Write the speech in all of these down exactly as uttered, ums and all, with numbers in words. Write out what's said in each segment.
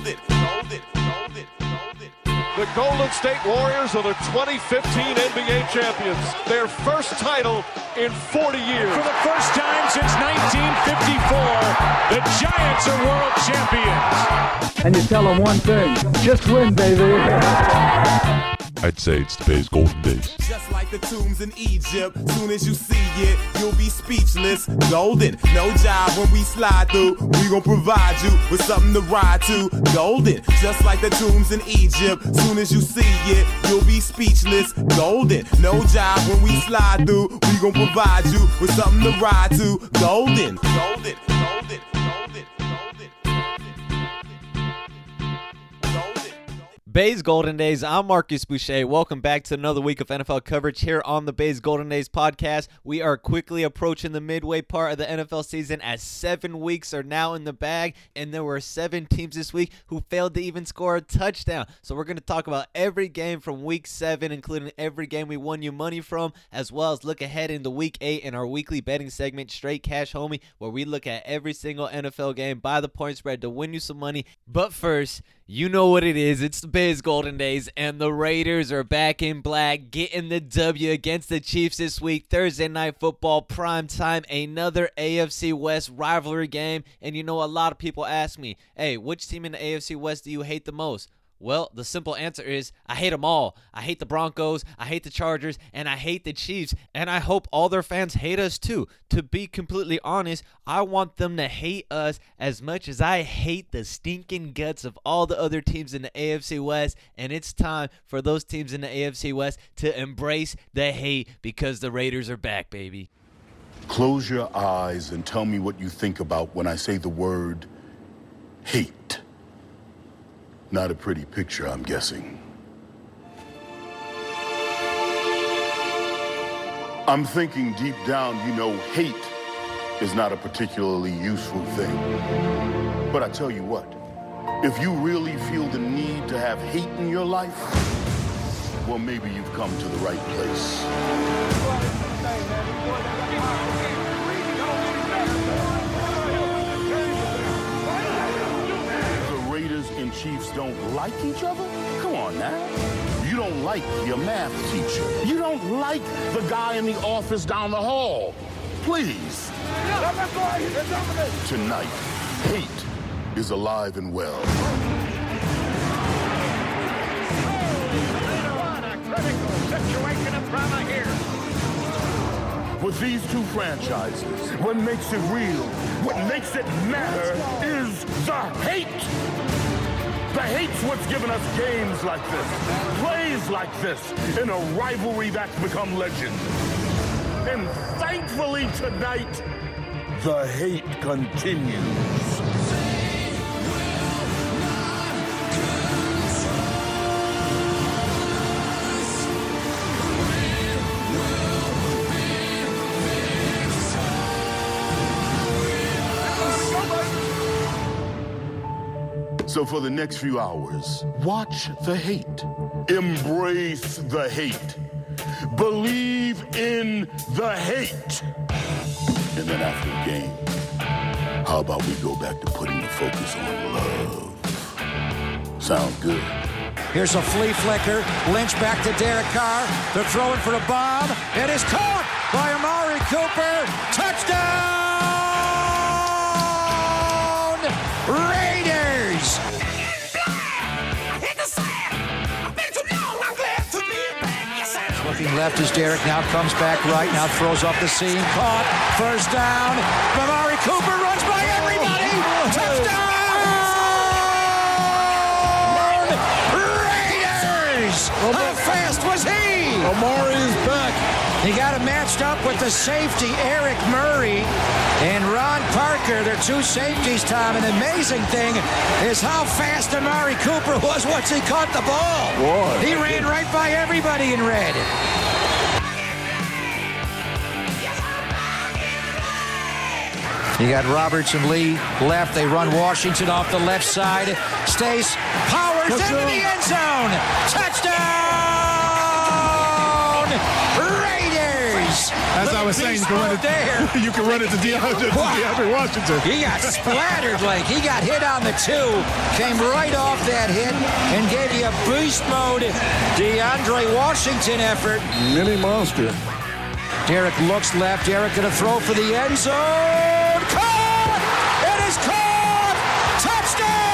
Golden, golden, golden, golden. The Golden State Warriors are the twenty fifteen N B A champions. Their first title in forty years. For the first time since nineteen fifty-four, the Giants are world champions. And you tell them one thing, just win, baby. I'd say it's the Bay's golden days. Just like the tombs in Egypt, soon as you see it, you'll be speechless. Golden, no job when we slide through. We gon' provide you with something to ride to. Golden, just like the tombs in Egypt, soon as you see it, you'll be speechless. Golden, no job when we slide through. We gon' provide you with something to ride to. Golden, golden, golden, golden, golden. Bay's Golden Days, I'm Marcus Boucher. Welcome back to another week of N F L coverage here on the Bay's Golden Days podcast. We are quickly approaching the midway part of the N F L season as seven weeks are now in the bag, and there were seven teams this week who failed to even score a touchdown. So we're going to talk about every game from week seven, including every game we won you money from, as well as look ahead into week eight in our weekly betting segment, Straight Cash Homie, where we look at every single N F L game by the point spread to win you some money. But first, you know what it is. It's the Bay's Golden Days, and the Raiders are back in black, getting the W against the Chiefs this week. Thursday Night Football, prime time, another A F C West rivalry game. And you know, a lot of people ask me, hey, which team in the A F C West do you hate the most? Well, the simple answer is I hate them all. I hate the Broncos, I hate the Chargers, and I hate the Chiefs, and I hope all their fans hate us too. To be completely honest, I want them to hate us as much as I hate the stinking guts of all the other teams in the A F C West, and it's time for those teams in the A F C West to embrace the hate because the Raiders are back, baby. Close your eyes and tell me what you think about when I say the word hate. Not a pretty picture, I'm guessing. I'm thinking deep down, you know, hate is not a particularly useful thing. But I tell you what, if you really feel the need to have hate in your life, well, maybe you've come to the right place. And Chiefs don't like each other? Come on now. You don't like your math teacher. You don't like the guy in the office down the hall. Please. Tonight, hate is alive and well. A critical situation of drama here. With these two franchises, what makes it real, what makes it matter is the hate. The hate's what's given us games like this, plays like this, in a rivalry that's become legend. And thankfully tonight, the hate continues. So for the next few hours, watch the hate. Embrace the hate. Believe in the hate. And then after the game, how about we go back to putting the focus on love? Sound good? Here's a flea flicker. Lynch back to Derek Carr. They're throwing for the bomb. It is caught by Amari Cooper. Touchdown! Raiders! Looking left as Derek now comes back right. Now throws up the seam. Caught. First down. Amari Cooper runs by everybody. Touchdown! Raiders! How fast was he? Amari is back. He got him matched up with the safety, Eric Murray, and Ron Parker. They're two safeties, Tom. An amazing thing is how fast Amari Cooper was once he caught the ball. Boy. He ran right by everybody in red. You got Roberts and Lee left. They run Washington off the left side. Stace powers into the end zone. Touchdown! Raiders! Raiders. As I was saying, you can run it there. You can run it to DeAndre, Wow. to DeAndre Washington. He got splattered like he got hit on the two, came right off that hit, and gave you a beast mode DeAndre Washington effort. Mini monster. Derek looks left. Derek gonna throw for the end zone. Caught! It is caught! Touchdown!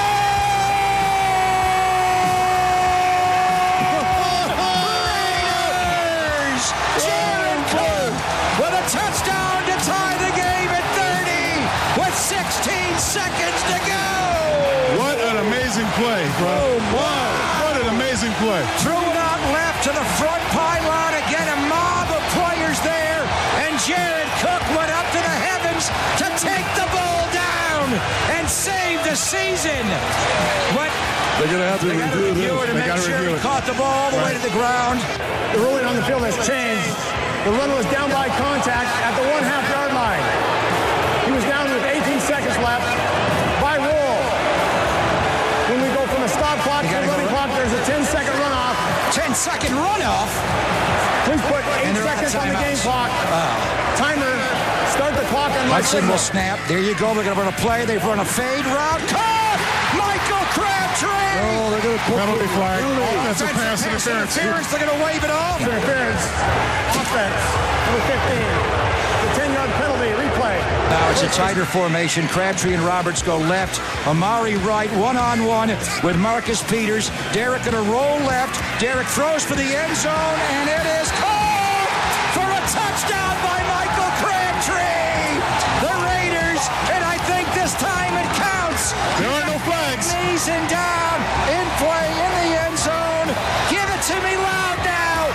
Raiders! Jared Cook with a touchdown to tie the game at thirty with sixteen seconds to go. What an amazing play, bro. Oh, wow. What an amazing play. Threw it out left to the front pylon. Again, a mob of players there. And Jared Cook went up to the heavens to take the ball down and save the season. But They're going to have to they got to review review this. it and They make got to sure review he it. caught the ball all the way to the ground. The ruling on the field has changed. The runner was down by contact at the one half yard line. He was down with eighteen seconds left. By rule, when we go from a stop clock to You a gotta go running right- clock, there's a ten second runoff. ten second runoff. Please put eight And they're on seconds on the game timeouts. clock. Timer, start the clock on my Hudson will signal. snap. There you go. They're going to run a play. They've run a fade route. Caught! Michael Crabtree! Oh, they're going to put penalty flag. Offensive Offensive pass interference. interference. They're going to wave it off. Interference. Offense. Number fifteen. The ten yard penalty. Replay. Now it's a tighter formation. Crabtree and Roberts go left. Amari right, one-on-one with Marcus Peters. Derek going to roll left. Derek throws for the end zone, and it is called for a touchdown by Michael Crabtree. The Raiders, and I think this time it counts. There are no flags. Knees and down, in play, in the end zone. Give it to me loud now.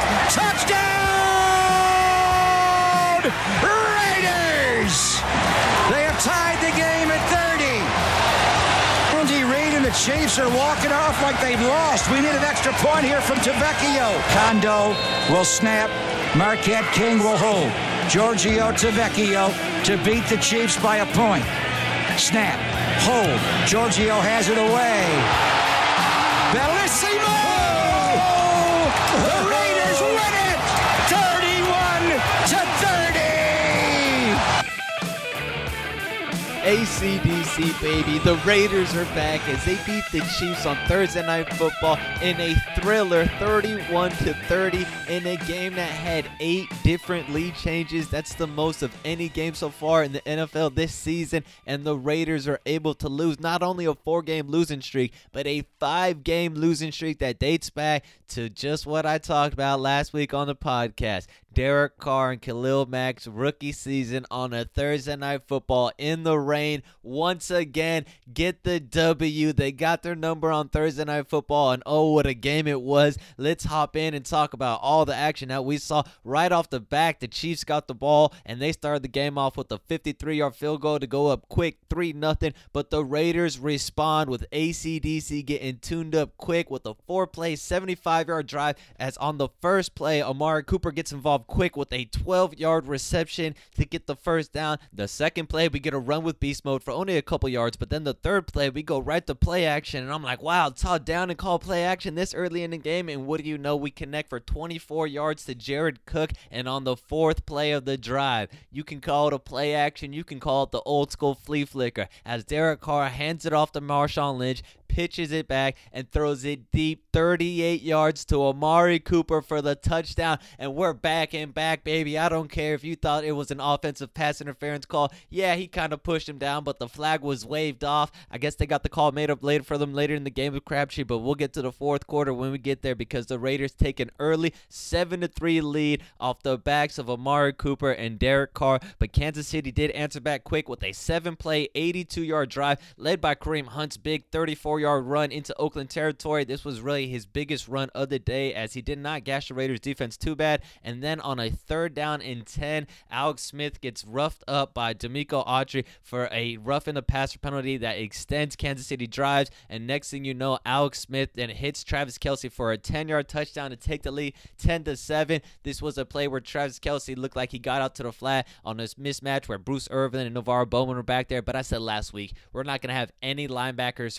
Touchdown! Raiders! They have tied the game at thirty. Andy Reid and the Chiefs are walking off like they've lost. We need an extra point here from Tavecchio. Kondo will snap. Marquette King will hold. Giorgio Tavecchio to beat the Chiefs by a point. Snap. Hold. Giorgio has it away. Bellissimo! The Raiders win it! thirty-one to thirty! A C D C, baby. The Raiders are back as they beat the Chiefs on Thursday Night Football in a thriller, thirty-one to thirty, in a game that had eight different lead changes. That's the most of any game so far in the N F L this season, and the Raiders are able to lose not only a four-game losing streak, but a five-game losing streak that dates back to just what I talked about last week on the podcast. Derek Carr and Khalil Mack's rookie season on a Thursday Night Football in the rain. Once again, get the W. They got their number on Thursday Night Football, and oh, what a game it was. Let's hop in and talk about all the action that we saw right off the back. The Chiefs got the ball, and they started the game off with a fifty-three yard field goal to go up quick, three nothing, but the Raiders respond with A C D C getting tuned up quick with a four-play, seventy-five yard drive, as on the first play, Amari Cooper gets involved quick with a twelve yard reception to get the first down. The second play, we get a run with beast mode for only a couple yards, but then the third play, we go right to play action, and I'm like, wow, Todd down and call play action this early in the game, and what do you know, we connect for twenty-four yards to Jared Cook, and on the fourth play of the drive, you can call it a play action, you can call it the old school flea flicker, as Derek Carr hands it off to Marshawn Lynch, pitches it back, and throws it deep thirty-eight yards to Amari Cooper for the touchdown, and we're back and back, baby. I don't care if you thought it was an offensive pass interference call. Yeah, he kind of pushed him down, but the flag was waved off. I guess they got the call made up later for them later in the game with Crabtree, but we'll get to the fourth quarter when we get there, because the Raiders take an early seven to three lead off the backs of Amari Cooper and Derek Carr, but Kansas City did answer back quick with a seven play, eighty-two yard drive led by Kareem Hunt's big thirty-four yard run into Oakland territory. This was really his biggest run of the day, as he did not gash the Raiders defense too bad. And then on a third down and ten, Alex Smith gets roughed up by D'Amico Autry for a rough in the passer penalty that extends Kansas City drives, and next thing you know, Alex Smith then hits Travis Kelce for a ten yard touchdown to take the lead ten to seven. This was a play where Travis Kelce looked like he got out to the flat on this mismatch where Bruce Irvin and Navarro Bowman were back there, but I said last week, we're not going to have any linebackers who are going to be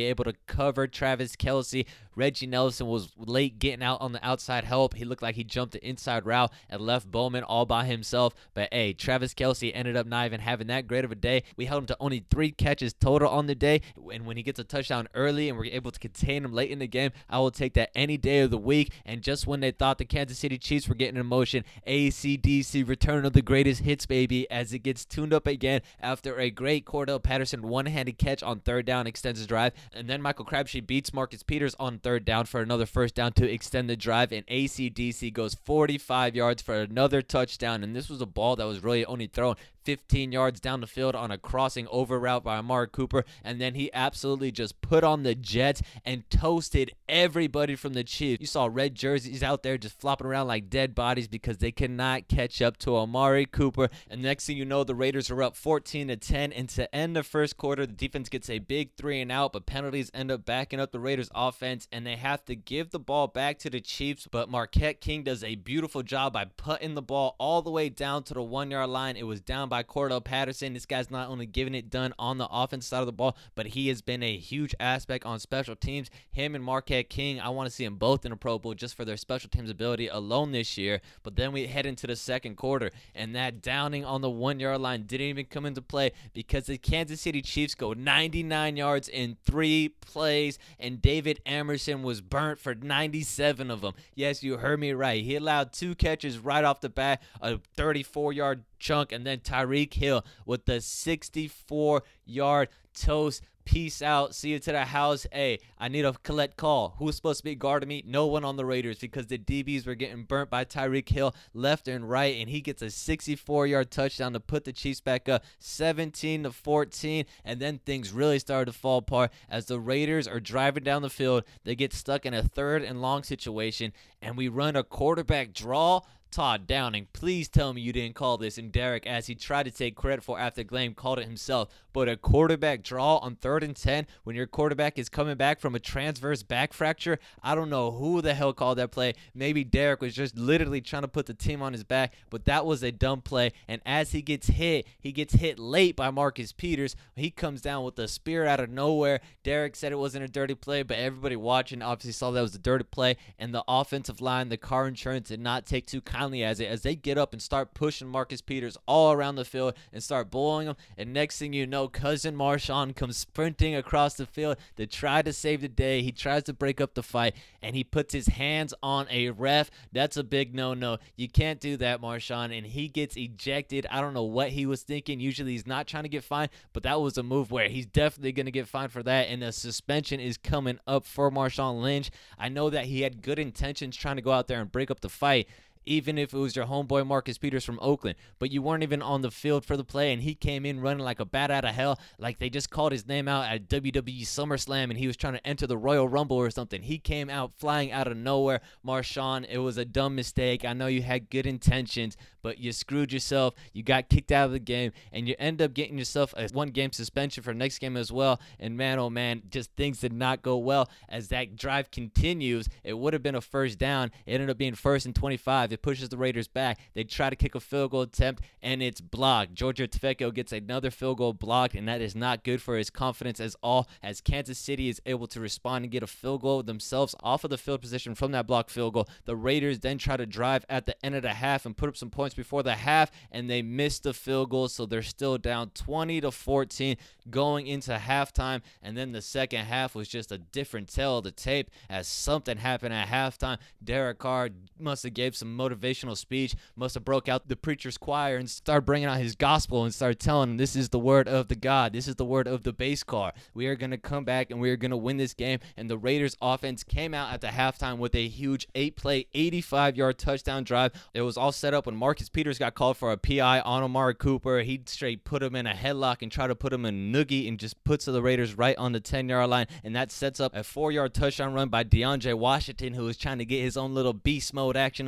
able to cover Travis Kelce. Reggie Nelson was late getting out on the outside help. He looked like he jumped the inside route and left Bowman all by himself. But, hey, Travis Kelce ended up not even having that great of a day. We held him to only three catches total on the day. And when he gets a touchdown early and we're able to contain him late in the game, I will take that any day of the week. And just when they thought the Kansas City Chiefs were getting in motion, A C D C, return of the greatest hits, baby, as it gets tuned up again after a great Cordell Patterson one-handed catch on third down, extends the drive. And then Michael Crabtree beats Marcus Peters on third down for another first down to extend the drive. And A C D C goes forty-five yards for another touchdown. And this was a ball that was really only thrown fifteen yards down the field on a crossing over route by Amari Cooper, and then he absolutely just put on the Jets and toasted everybody from the Chiefs. You saw red jerseys out there just flopping around like dead bodies because they could not catch up to Amari Cooper. And next thing you know, the Raiders are up fourteen to ten, and to end the first quarter, the defense gets a big three and out, but penalties end up backing up the Raiders offense, and they have to give the ball back to the Chiefs. But Marquette King does a beautiful job by putting the ball all the way down to the one yard line. It was down by Cordell Patterson. This guy's not only giving it done on the offense side of the ball, but he has been a huge aspect on special teams. Him and Marquette King, I want to see them both in a Pro Bowl just for their special teams ability alone this year. But then we head into the second quarter, and that downing on the one yard line didn't even come into play because the Kansas City Chiefs go ninety-nine yards in three plays, and David Emerson was burnt for ninety-seven of them. Yes, you heard me right. He allowed two catches right off the bat, a thirty-four yard chunk, and then Tyreek Hill with the sixty-four yard toast. Peace out. See you to the house. Hey, I need a collect call. Who's supposed to be guarding me? No one on the Raiders because the D Bs were getting burnt by Tyreek Hill left and right, and he gets a sixty-four yard touchdown to put the Chiefs back up seventeen to fourteen, and then things really started to fall apart as the Raiders are driving down the field. They get stuck in a third and long situation, and we run a quarterback draw. Todd Downing, please tell me you didn't call this. And Derek, as he tried to take credit for after Glam, called it himself. But a quarterback draw on third and ten when your quarterback is coming back from a transverse back fracture, I don't know who the hell called that play. Maybe Derek was just literally trying to put the team on his back, but that was a dumb play. And as he gets hit, he gets hit late by Marcus Peters. He comes down with a spear out of nowhere. Derek said it wasn't a dirty play, but everybody watching obviously saw that was a dirty play. And the offensive line, the car insurance, did not take too kindly as it as they get up and start pushing Marcus Peters all around the field and start bullying him. And next thing you know, cousin Marshawn comes sprinting across the field to try to save the day. He tries to break up the fight, and he puts his hands on a ref. That's a big no-no. You can't do that, Marshawn. And he gets ejected. I don't know what he was thinking. Usually he's not trying to get fined, but that was a move where he's definitely going to get fined for that, and the suspension is coming up for Marshawn Lynch. I know that he had good intentions trying to go out there and break up the fight, even if it was your homeboy Marcus Peters from Oakland, but you weren't even on the field for the play, and he came in running like a bat out of hell, like they just called his name out at W W E SummerSlam, and he was trying to enter the Royal Rumble or something. He came out flying out of nowhere. Marshawn, it was a dumb mistake. I know you had good intentions, but you screwed yourself. You got kicked out of the game, and you end up getting yourself a one-game suspension for next game as well. And man, oh man, just things did not go well as that drive continues. It would have been a first down. It ended up being first and twenty-five. It pushes the Raiders back. They try to kick a field goal attempt, and it's blocked. Giorgio Tefeko gets another field goal blocked, and that is not good for his confidence as all, as Kansas City is able to respond and get a field goal themselves off of the field position from that blocked field goal. The Raiders then try to drive at the end of the half and put up some points before the half, and they miss the field goal, so they're still down twenty to fourteen going into halftime. And then the second half was just a different tale of the tape as something happened at halftime. Derek Carr must have gave some motivational speech, must have broke out the preacher's choir and started bringing out his gospel and started telling them, this is the word of the God, this is the word of the base car. We are going to come back and we are going to win this game. And the Raiders offense came out at the halftime with a huge eight-play, eighty-five yard touchdown drive. It was all set up when Marcus Peters got called for a P I on Amari Cooper. He straight put him in a headlock and tried to put him in noogie and just puts the Raiders right on the ten yard line. And that sets up a four yard touchdown run by DeAndre Washington, who was trying to get his own little beast mode action of himself.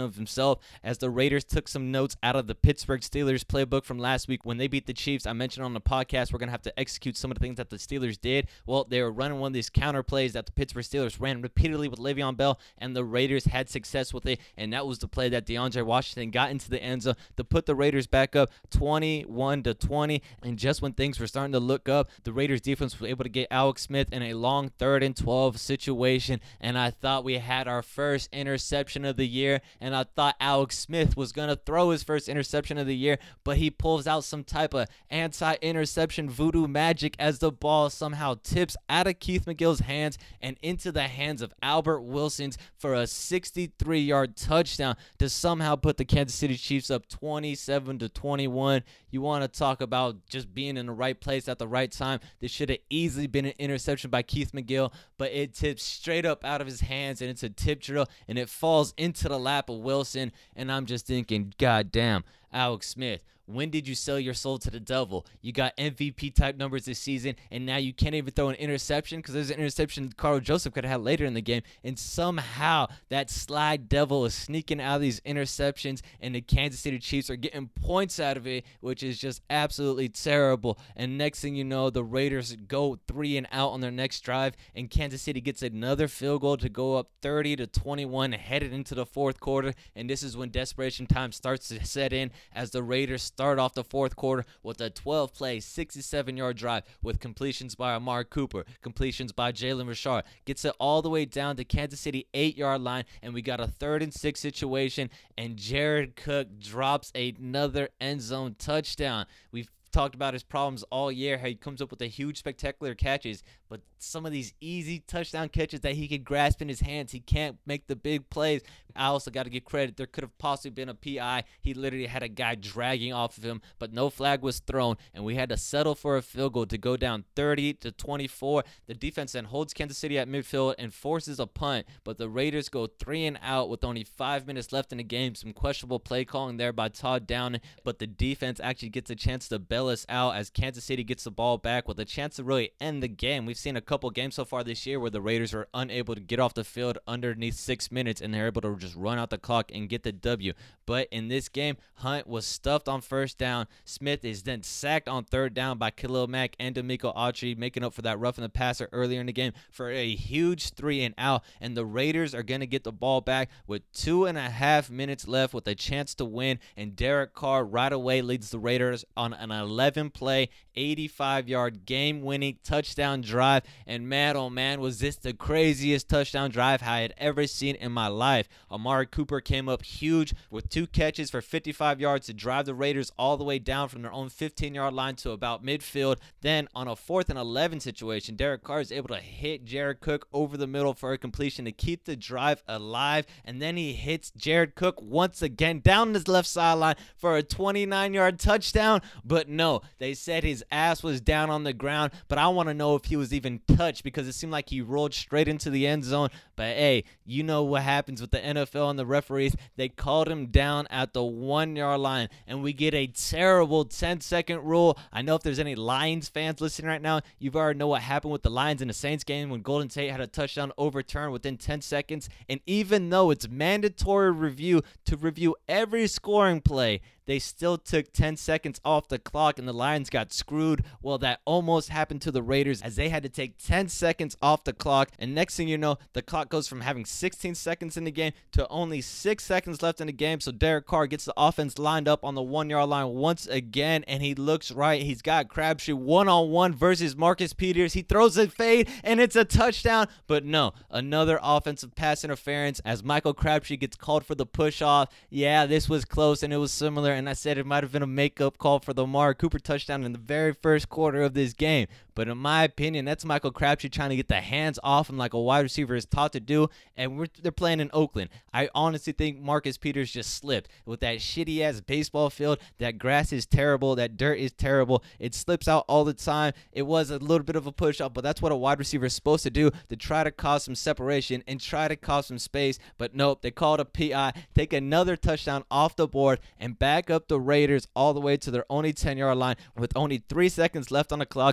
itself, as the Raiders took some notes out of the Pittsburgh Steelers playbook from last week when they beat the Chiefs. I mentioned on the podcast we're going to have to execute some of the things that the Steelers did. Well, they were running one of these counter plays that the Pittsburgh Steelers ran repeatedly with Le'Veon Bell, and the Raiders had success with it, and that was the play that DeAndre Washington got into the end zone to put the Raiders back up twenty-one to twenty. And just when things were starting to look up, the Raiders defense was able to get Alex Smith in a long third and twelve situation, and I thought we had our first interception of the year, and I thought Alex Smith was going to throw his first interception of the year, but he pulls out some type of anti-interception voodoo magic as the ball somehow tips out of Keith McGill's hands and into the hands of Albert Wilson's for a sixty-three yard touchdown to somehow put the Kansas City Chiefs up twenty-seven to twenty-one. You want to talk about just being in the right place at the right time. This should have easily been an interception by Keith McGill, but it tips straight up out of his hands, and it's a tip drill, and it falls into the lap of Wilson, and I'm just thinking, God damn, Alex Smith, when did you sell your soul to the devil? You got M V P type numbers this season, and now you can't even throw an interception because there's an interception Carl Joseph could have had later in the game, and somehow that slide devil is sneaking out of these interceptions, and the Kansas City Chiefs are getting points out of it, which is just absolutely terrible. And next thing you know, the Raiders go three and out on their next drive, and Kansas City gets another field goal to go up thirty to twenty-one headed into the fourth quarter, and this is when desperation time starts to set in as the Raiders start off the fourth quarter with a twelve play, sixty-seven yard drive with completions by Amari Cooper, completions by Jalen Richard. Gets it all the way down to Kansas City eight yard line, and we got a third and six situation, and Jared Cook drops another end zone touchdown. We've talked about his problems all year, how he comes up with the huge spectacular catches, but some of these easy touchdown catches that he could grasp in his hands, he can't make the big plays. I also got to give credit. There could have possibly been a P I. He literally had a guy dragging off of him, but no flag was thrown, and we had to settle for a field goal to go down thirty to twenty-four. The defense then holds Kansas City at midfield and forces a punt, but the Raiders go three and out with only five minutes left in the game. Some questionable play calling there by Todd Downing, but the defense actually gets a chance to bail us out as Kansas City gets the ball back with a chance to really end the game. We've seen a couple games so far this year where the Raiders are unable to get off the field underneath six minutes, and they're able to just run out the clock and get the W. But in this game, Hunt was stuffed on first down. Smith is then sacked on third down by Khalil Mack and D'Amico Autry, making up for that roughing the passer earlier in the game for a huge three and out. And the Raiders are going to get the ball back with two and a half minutes left with a chance to win. And Derek Carr right away leads the Raiders on an eleven play, eighty-five yard game-winning touchdown drive. And man, oh man, was this the craziest touchdown drive I had ever seen in my life. Amari Cooper came up huge with two catches for fifty-five yards to drive the Raiders all the way down from their own fifteen yard line to about midfield. Then on a fourth and eleven situation, Derek Carr is able to hit Jared Cook over the middle for a completion to keep the drive alive. And then he hits Jared Cook once again down his left sideline for a twenty-nine yard touchdown. But no, they said his ass was down on the ground, but I want to know if he was even touched because it seemed like he rolled straight into the end zone. But hey, you know what happens with the N F L and the referees. They called him down at the one yard line, and we get a terrible ten second rule. I know if there's any Lions fans listening right now, you've already know what happened with the Lions in the Saints game when Golden Tate had a touchdown overturned within ten seconds. And even though it's mandatory review to review every scoring play, they still took ten seconds off the clock, and the Lions got screwed. Well, that almost happened to the Raiders as they had to take ten seconds off the clock. And next thing you know, the clock goes from having sixteen seconds in the game to only six seconds left in the game. So Derek Carr gets the offense lined up on the one yard line once again, and he looks right. He's got Crabtree one-on-one versus Marcus Peters. He throws a fade, and it's a touchdown. But no, another offensive pass interference as Michael Crabtree gets called for the push-off. Yeah, this was close, and it was similar. And I said it might have been a makeup call for the Amari Cooper touchdown in the very first quarter of this game. But in my opinion, that's Michael Crabtree trying to get the hands off him like a wide receiver is taught to do. And we're, they're playing in Oakland. I honestly think Marcus Peters just slipped with that shitty-ass baseball field. That grass is terrible. That dirt is terrible. It slips out all the time. It was a little bit of a push-up, but that's what a wide receiver is supposed to do, to try to cause some separation and try to cause some space. But nope, they called a P I, take another touchdown off the board, and back up the Raiders all the way to their only ten yard line with only three seconds left on the clock. Derek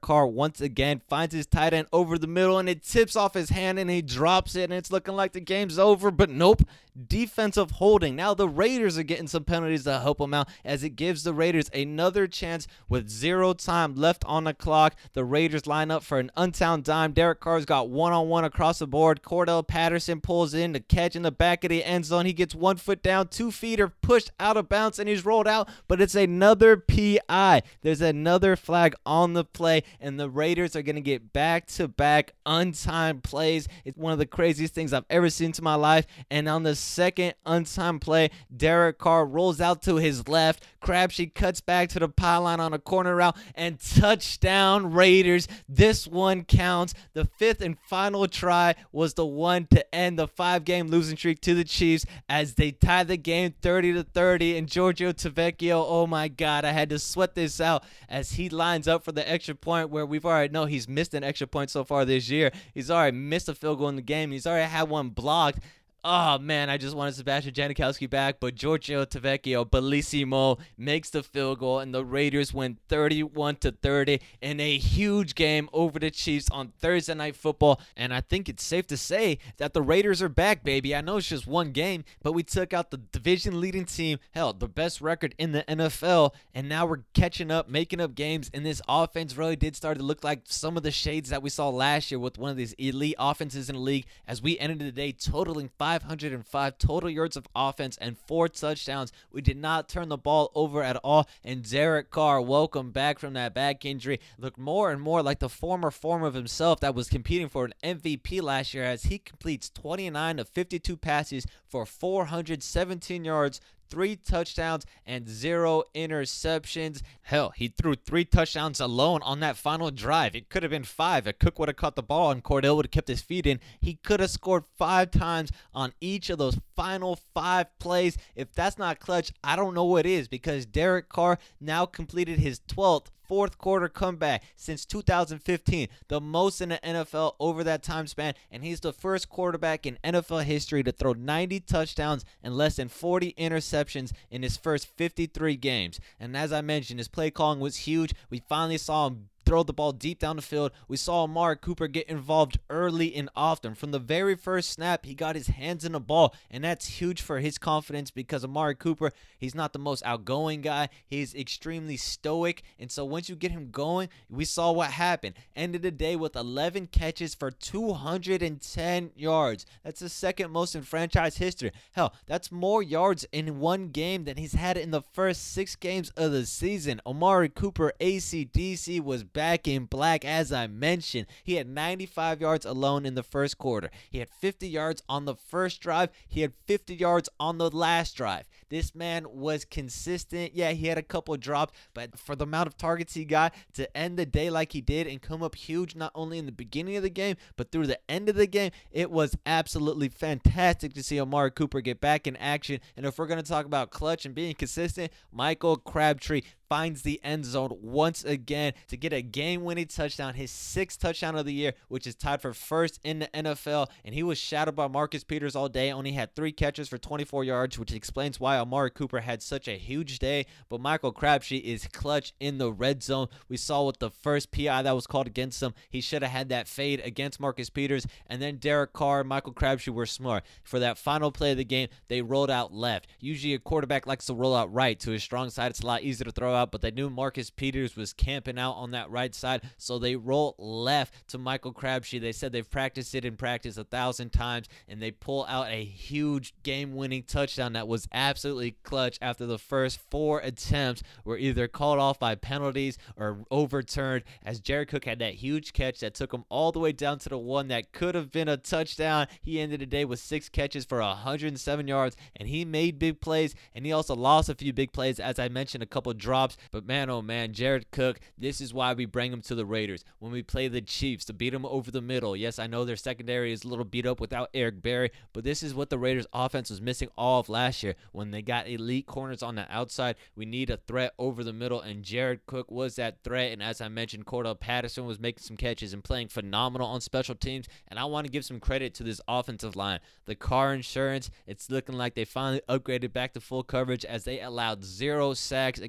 Carr once again finds his tight end over the middle, and it tips off his hand, and he drops it, and it's looking like the game's over, but nope. Defensive holding. Now the Raiders are getting some penalties to help them out, as it gives the Raiders another chance with zero time left on the clock. The Raiders line up for an unsound dime. Derek Carr's got one-on-one across the board. Cordell Patterson pulls in to catch in the back of the end zone. He gets one foot down, two feet are pushed out of bounds, and he's rolled out, but it's another P I. There's another flag on the play, and the Raiders are going to get back-to-back untimed plays. It's one of the craziest things I've ever seen in my life, and on the second untimed play, Derek Carr rolls out to his left. Crabtree cuts back to the pylon on a corner route, and touchdown Raiders. This one counts. The fifth and final try was the one to end the five-game losing streak to the Chiefs as they tie the game thirty to thirty. And Giorgio Tavecchio, oh my God, I had to sweat this out as he lines up for the extra point, where we've already know he's missed an extra point so far this year. He's already missed a field goal in the game. He's already had one blocked. Oh, man, I just wanted Sebastian Janikowski back, but Giorgio Tavecchio, bellissimo, makes the field goal, and the Raiders win thirty-one to thirty in a huge game over the Chiefs on Thursday Night Football. And I think it's safe to say that the Raiders are back, baby. I know it's just one game, but we took out the division-leading team, hell, the best record in the N F L, and now we're catching up, making up games, and this offense really did start to look like some of the shades that we saw last year with one of these elite offenses in the league, as we ended the day totaling five hundred five total yards of offense and four touchdowns. We did not turn the ball over at all, and Derek Carr, welcome back from that back injury, looked more and more like the former form of himself that was competing for an M V P last year, as he completes twenty-nine of fifty-two passes for four hundred seventeen yards, three touchdowns, and zero interceptions. Hell, he threw three touchdowns alone on that final drive. It could have been five if Cook would have caught the ball and Cordell would have kept his feet in. He could have scored five times on each of those final five plays. If that's not clutch, I don't know what is, because Derek Carr now completed his twelfth fourth quarter comeback since two thousand fifteen, the most in the N F L over that time span, and he's the first quarterback in N F L history to throw ninety touchdowns and less than forty interceptions in his first fifty-three games. And as I mentioned, his play calling was huge. We finally saw him throw the ball deep down the field. We saw Amari Cooper get involved early and often. From the very first snap, he got his hands in the ball, and that's huge for his confidence, because Amari Cooper, he's not the most outgoing guy. He's extremely stoic, and so once you get him going, we saw what happened. Ended the day with eleven catches for two hundred ten yards. That's the second most in franchise history. Hell, that's more yards in one game than he's had in the first six games of the season. Amari Cooper, A C D C, was back in black, as I mentioned. He had ninety-five yards alone in the first quarter. He had fifty yards on the first drive. He had fifty yards on the last drive. This man was consistent. Yeah, he had a couple drops, but for the amount of targets he got to end the day like he did and come up huge not only in the beginning of the game, but through the end of the game, it was absolutely fantastic to see Amari Cooper get back in action. And if we're going to talk about clutch and being consistent, Michael Crabtree finds the end zone once again to get a game-winning touchdown, his sixth touchdown of the year, which is tied for first in the N F L, and he was shadowed by Marcus Peters all day, only had three catches for twenty-four yards, which explains why Amari Cooper had such a huge day. But Michael Crabtree is clutch in the red zone. We saw with the first P I that was called against him, he should have had that fade against Marcus Peters, and then Derek Carr and Michael Crabtree were smart. For that final play of the game, they rolled out left. Usually a quarterback likes to roll out right to his strong side. It's a lot easier to throw out, but they knew Marcus Peters was camping out on that right side, so they roll left to Michael Crabtree. They said they've practiced it in practice a thousand times, and they pull out a huge game-winning touchdown that was absolutely clutch after the first four attempts were either called off by penalties or overturned, as Jared Cook had that huge catch that took him all the way down to the one that could have been a touchdown. He ended the day with six catches for one hundred seven yards, and he made big plays, and he also lost a few big plays, as I mentioned, a couple drops. But man, oh man, Jared Cook, this is why we bring him to the Raiders when we play the Chiefs, to beat them over the middle. Yes, I know their secondary is a little beat up without Eric Berry, but this is what the Raiders offense was missing all of last year. When they got elite corners on the outside, we need a threat over the middle, and Jared Cook was that threat. And as I mentioned, Cordell Patterson was making some catches and playing phenomenal on special teams, and I want to give some credit to this offensive line. The car insurance, it's looking like they finally upgraded back to full coverage, as they allowed zero sacks against Derek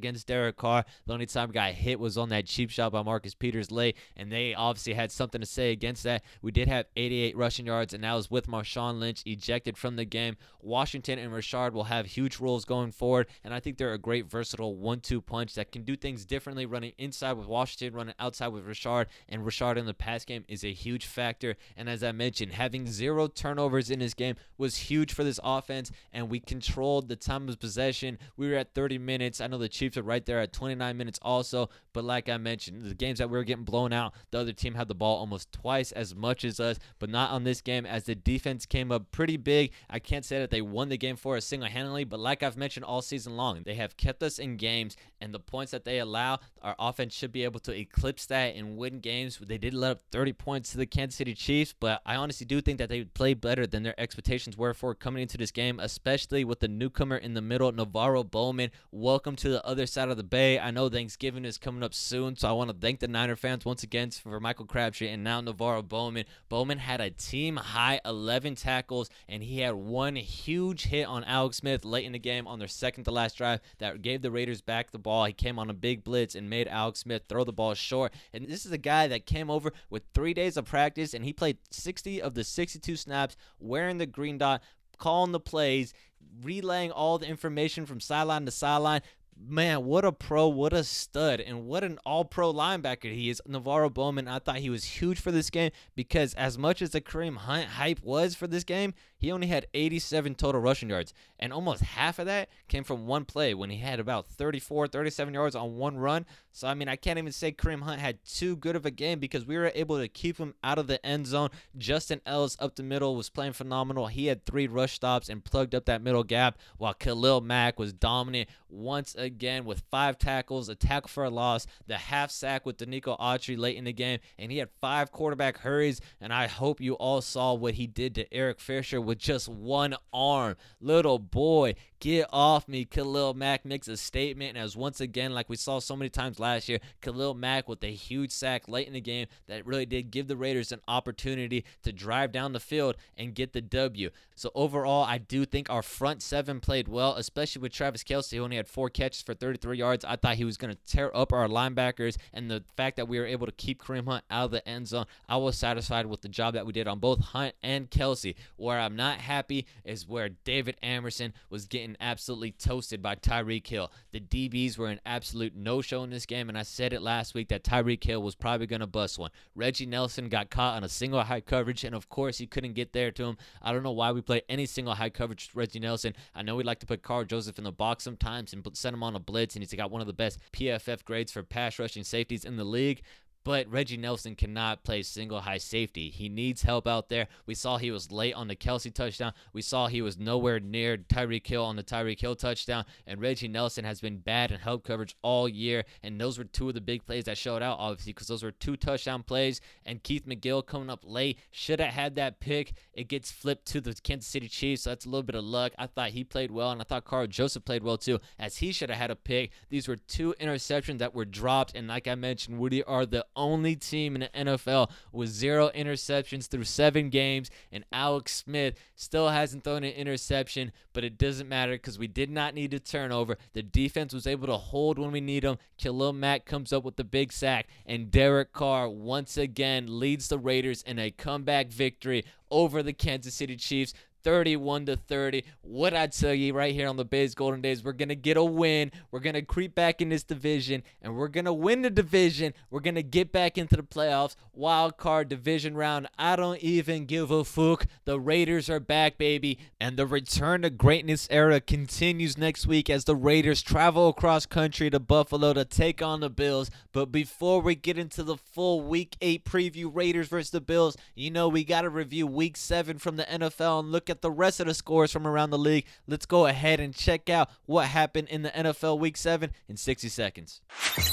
Derek Carr. The only time he got hit was on that cheap shot by Marcus Peters late, and they obviously had something to say against that. We did have eighty-eight rushing yards, and that was with Marshawn Lynch ejected from the game. Washington and Rashard will have huge roles going forward, and I think they're a great versatile one two punch that can do things differently, running inside with Washington, running outside with Rashard, and Rashard in the pass game is a huge factor. And as I mentioned, having zero turnovers in this game was huge for this offense, and we controlled the time of possession. We were at thirty minutes. I know the Chiefs are right there at twenty-nine minutes also, but like I mentioned, the games that we were getting blown out, the other team had the ball almost twice as much as us, but not on this game as the defense came up pretty big. I can't say that they won the game for us single-handedly, but like I've mentioned all season long, they have kept us in games, and the points that they allow, our offense should be able to eclipse that and win games. They did let up thirty points to the Kansas City Chiefs, but I honestly do think that they played better than their expectations were for coming into this game, especially with the newcomer in the middle, NaVorro Bowman. Welcome to the other side of the Bay. I know Thanksgiving is coming up soon, so I want to thank the Niner fans once again for Michael Crabtree and now NaVorro Bowman. Bowman had a team-high eleven tackles, and he had one huge hit on Alex Smith late in the game on their second-to-last drive that gave the Raiders back the ball. He came on a big blitz and made Alex Smith throw the ball short. And this is a guy that came over with three days of practice, and he played sixty of the sixty-two snaps wearing the green dot, calling the plays, relaying all the information from sideline to sideline. Man, what a pro, what a stud, and what an all-pro linebacker he is, NaVorro Bowman. I thought he was huge for this game because as much as the Kareem Hunt hype was for this game, he only had eighty-seven total rushing yards, and almost half of that came from one play when he had about thirty-four, thirty-seven yards on one run. So, I mean, I can't even say Kareem Hunt had too good of a game because we were able to keep him out of the end zone. Justin Ellis up the middle was playing phenomenal. He had three rush stops and plugged up that middle gap, while Khalil Mack was dominant once again with five tackles, a tackle for a loss, the half sack with Danico Autry late in the game, and he had five quarterback hurries, and I hope you all saw what he did to Eric Fisher with just one arm. Little boy, get off me. Khalil Mack makes a statement, and as once again, like we saw so many times last year, Khalil Mack with a huge sack late in the game that really did give the Raiders an opportunity to drive down the field and get the W. So overall, I do think our front seven played well, especially with Travis Kelce, who only had four catches for thirty-three yards. I thought he was going to tear up our linebackers, and the fact that we were able to keep Kareem Hunt out of the end zone, I was satisfied with the job that we did on both Hunt and Kelce. Where I'm not happy is where David Amerson was getting absolutely toasted by Tyreek Hill. The D Bs were an absolute no-show in this game, and I said it last week that Tyreek Hill was probably going to bust one. Reggie Nelson got caught on a single high coverage, and of course he couldn't get there to him. I don't know why we play any single high coverage with Reggie Nelson. I know we like to put Carl Joseph in the box sometimes and send him on a blitz, and he's got one of the best P F F grades for pass rushing safeties in the league. But Reggie Nelson cannot play single high safety. He needs help out there. We saw he was late on the Kelce touchdown. We saw he was nowhere near Tyreek Hill on the Tyreek Hill touchdown. And Reggie Nelson has been bad in help coverage all year. And those were two of the big plays that showed out, obviously, because those were two touchdown plays. And Keith McGill coming up late should have had that pick. It gets flipped to the Kansas City Chiefs, so that's a little bit of luck. I thought he played well, and I thought Carl Joseph played well too, as he should have had a pick. These were two interceptions that were dropped. And like I mentioned, we are the only team in the N F L with zero interceptions through seven games, and Alex Smith still hasn't thrown an interception, but it doesn't matter because we did not need a turnover. The defense was able to hold when we need them. Khalil Mack comes up with the big sack, and Derek Carr once again leads the Raiders in a comeback victory over the Kansas City Chiefs, thirty-one to thirty. What I tell you right here on the Bays Golden Days, we're going to get a win. We're going to creep back in this division, and we're going to win the division. We're going to get back into the playoffs. Wild card division round. I don't even give a fuck. The Raiders are back, baby. And the return to greatness era continues next week as the Raiders travel across country to Buffalo to take on the Bills. But before we get into the full week eight preview, Raiders versus the Bills, you know we got to review week seven from the N F L and look at the rest of the scores from around the league. Let's go ahead and check out what happened in the N F L week seven in sixty seconds.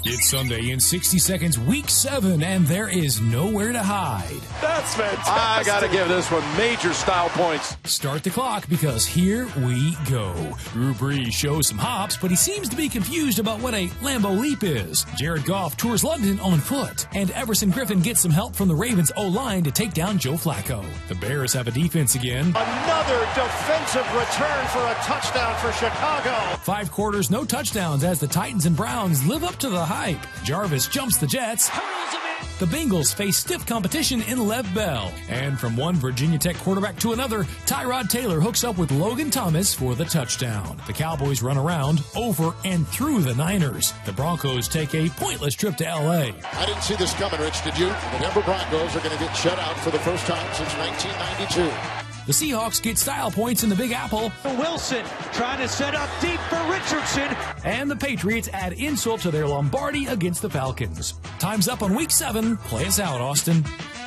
It's Sunday in sixty seconds, week seven, and there is nowhere to hide. That's fantastic. I got to give this one major style points. Start the clock because here we go. Drew Brees shows some hops, but he seems to be confused about what a Lambeau Leap is. Jared Goff tours London on foot, and Everson Griffin gets some help from the Ravens O-line to take down Joe Flacco. The Bears have a defense again. Another defensive return for a touchdown for Chicago. Five quarters, no touchdowns as the Titans and Browns live up to the hype. Jarvis jumps the Jets. The Bengals face stiff competition in Lev Bell. And from one Virginia Tech quarterback to another, Tyrod Taylor hooks up with Logan Thomas for the touchdown. The Cowboys run around, over, and through the Niners. The Broncos take a pointless trip to L A. I didn't see this coming, Rich, did you? The Denver Broncos are going to get shut out for the first time since nineteen ninety-two. The Seahawks get style points in the Big Apple. Wilson trying to set up deep for Richardson. And the Patriots add insult to their Lombardi against the Falcons. Time's up on week seven. Play us out, Austin.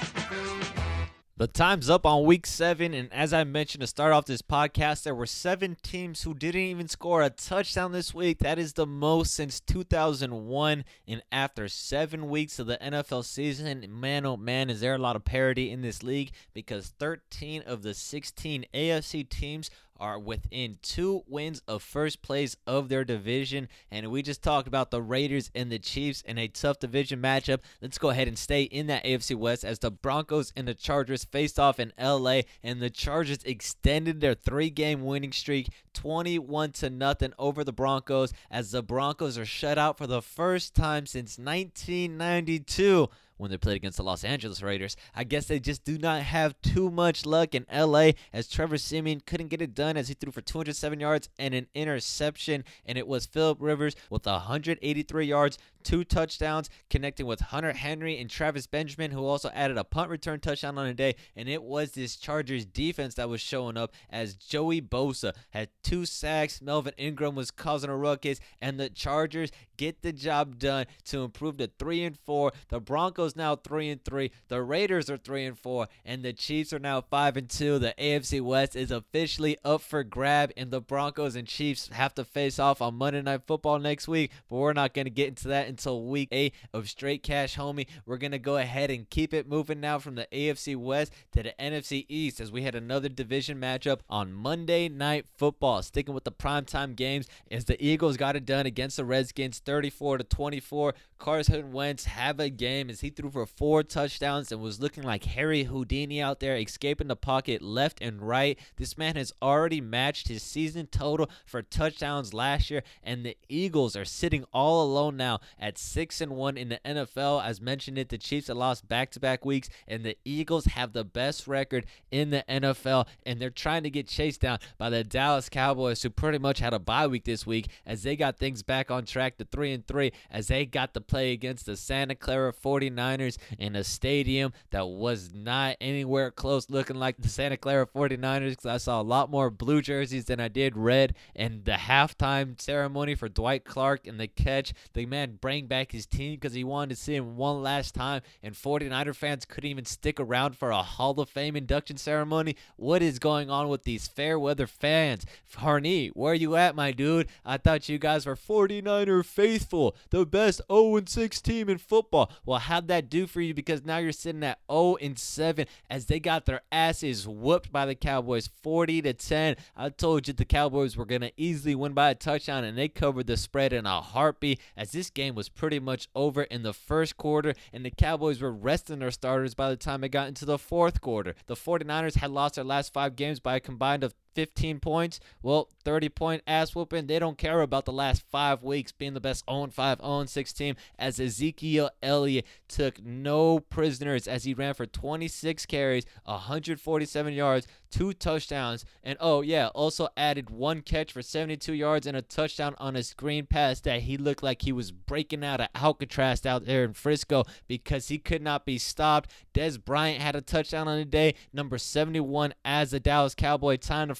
The time's up on week seven, and as I mentioned to start off this podcast, there were seven teams who didn't even score a touchdown this week. That is the most since two thousand one, and after seven weeks of the N F L season, man, oh man, is there a lot of parity in this league, because thirteen of the sixteen A F C teams are within two wins of first place of their division. And we just talked about the Raiders and the Chiefs in a tough division matchup. Let's go ahead and stay in that A F C West as the Broncos and the Chargers faced off in L A, and the Chargers extended their three-game winning streak twenty-one to nothing over the Broncos, as the Broncos are shut out for the first time since nineteen ninety-two. When they played against the Los Angeles Raiders. I guess they just do not have too much luck in L A, as Trevor Siemian couldn't get it done as he threw for two hundred seven yards and an interception, and it was Phillip Rivers with one hundred eighty-three yards, two touchdowns, connecting with Hunter Henry and Travis Benjamin, who also added a punt return touchdown on the day. And it was this Chargers defense that was showing up, as Joey Bosa had two sacks, Melvin Ingram was causing a ruckus, and the Chargers get the job done to improve to three and four. The Broncos now three and three. The Raiders are three and four, and the Chiefs are now five and two. The A F C West is officially up for grab, and the Broncos and Chiefs have to face off on Monday Night Football next week. But we're not going to get into that until week eight of Straight Cash, homie. We're going to go ahead and keep it moving now from the A F C West to the N F C East, as we had another division matchup on Monday Night Football. Sticking with the primetime games, as the Eagles got it done against the Redskins thirty-four to twenty-four. Carson Wentz have a game as he threw for four touchdowns and was looking like Harry Houdini out there, escaping the pocket left and right. This man has already matched his season total for touchdowns last year, and the Eagles are sitting all alone now at six and one in the N F L. As mentioned it, the Chiefs have lost back-to-back weeks, and the Eagles have the best record in the N F L, and they're trying to get chased down by the Dallas Cowboys, who pretty much had a bye week this week, as they got things back on track to three and three, as they got the play against the Santa Clara forty-niners in a stadium that was not anywhere close looking like the Santa Clara forty-niners, because I saw a lot more blue jerseys than I did red. And the halftime ceremony for Dwight Clark and the catch, the man bring back his team because he wanted to see him one last time, and forty-niner fans couldn't even stick around for a Hall of Fame induction ceremony. What is going on with these fair weather fans? Harney, where you at, my dude? I thought you guys were forty-niner faithful, the best oh and six team in football. Well, how'd that do for you? Because now you're sitting at oh and seven, as they got their asses whooped by the Cowboys forty to ten. I told you the Cowboys were going to easily win by a touchdown, and they covered the spread in a heartbeat, as this game was pretty much over in the first quarter, and the Cowboys were resting their starters by the time it got into the fourth quarter. The forty-niners had lost their last five games by a combined of fifteen points. Well, thirty point ass whooping. They don't care about the last five weeks being the best oh and five, oh and six team, as Ezekiel Elliott took no prisoners as he ran for twenty-six carries, one hundred forty-seven yards, two touchdowns, and oh yeah, also added one catch for seventy-two yards and a touchdown on a screen pass that he looked like he was breaking out of Alcatraz out there in Frisco, because he could not be stopped. Dez Bryant had a touchdown on the day, number seventy-one as the Dallas Cowboy, tying the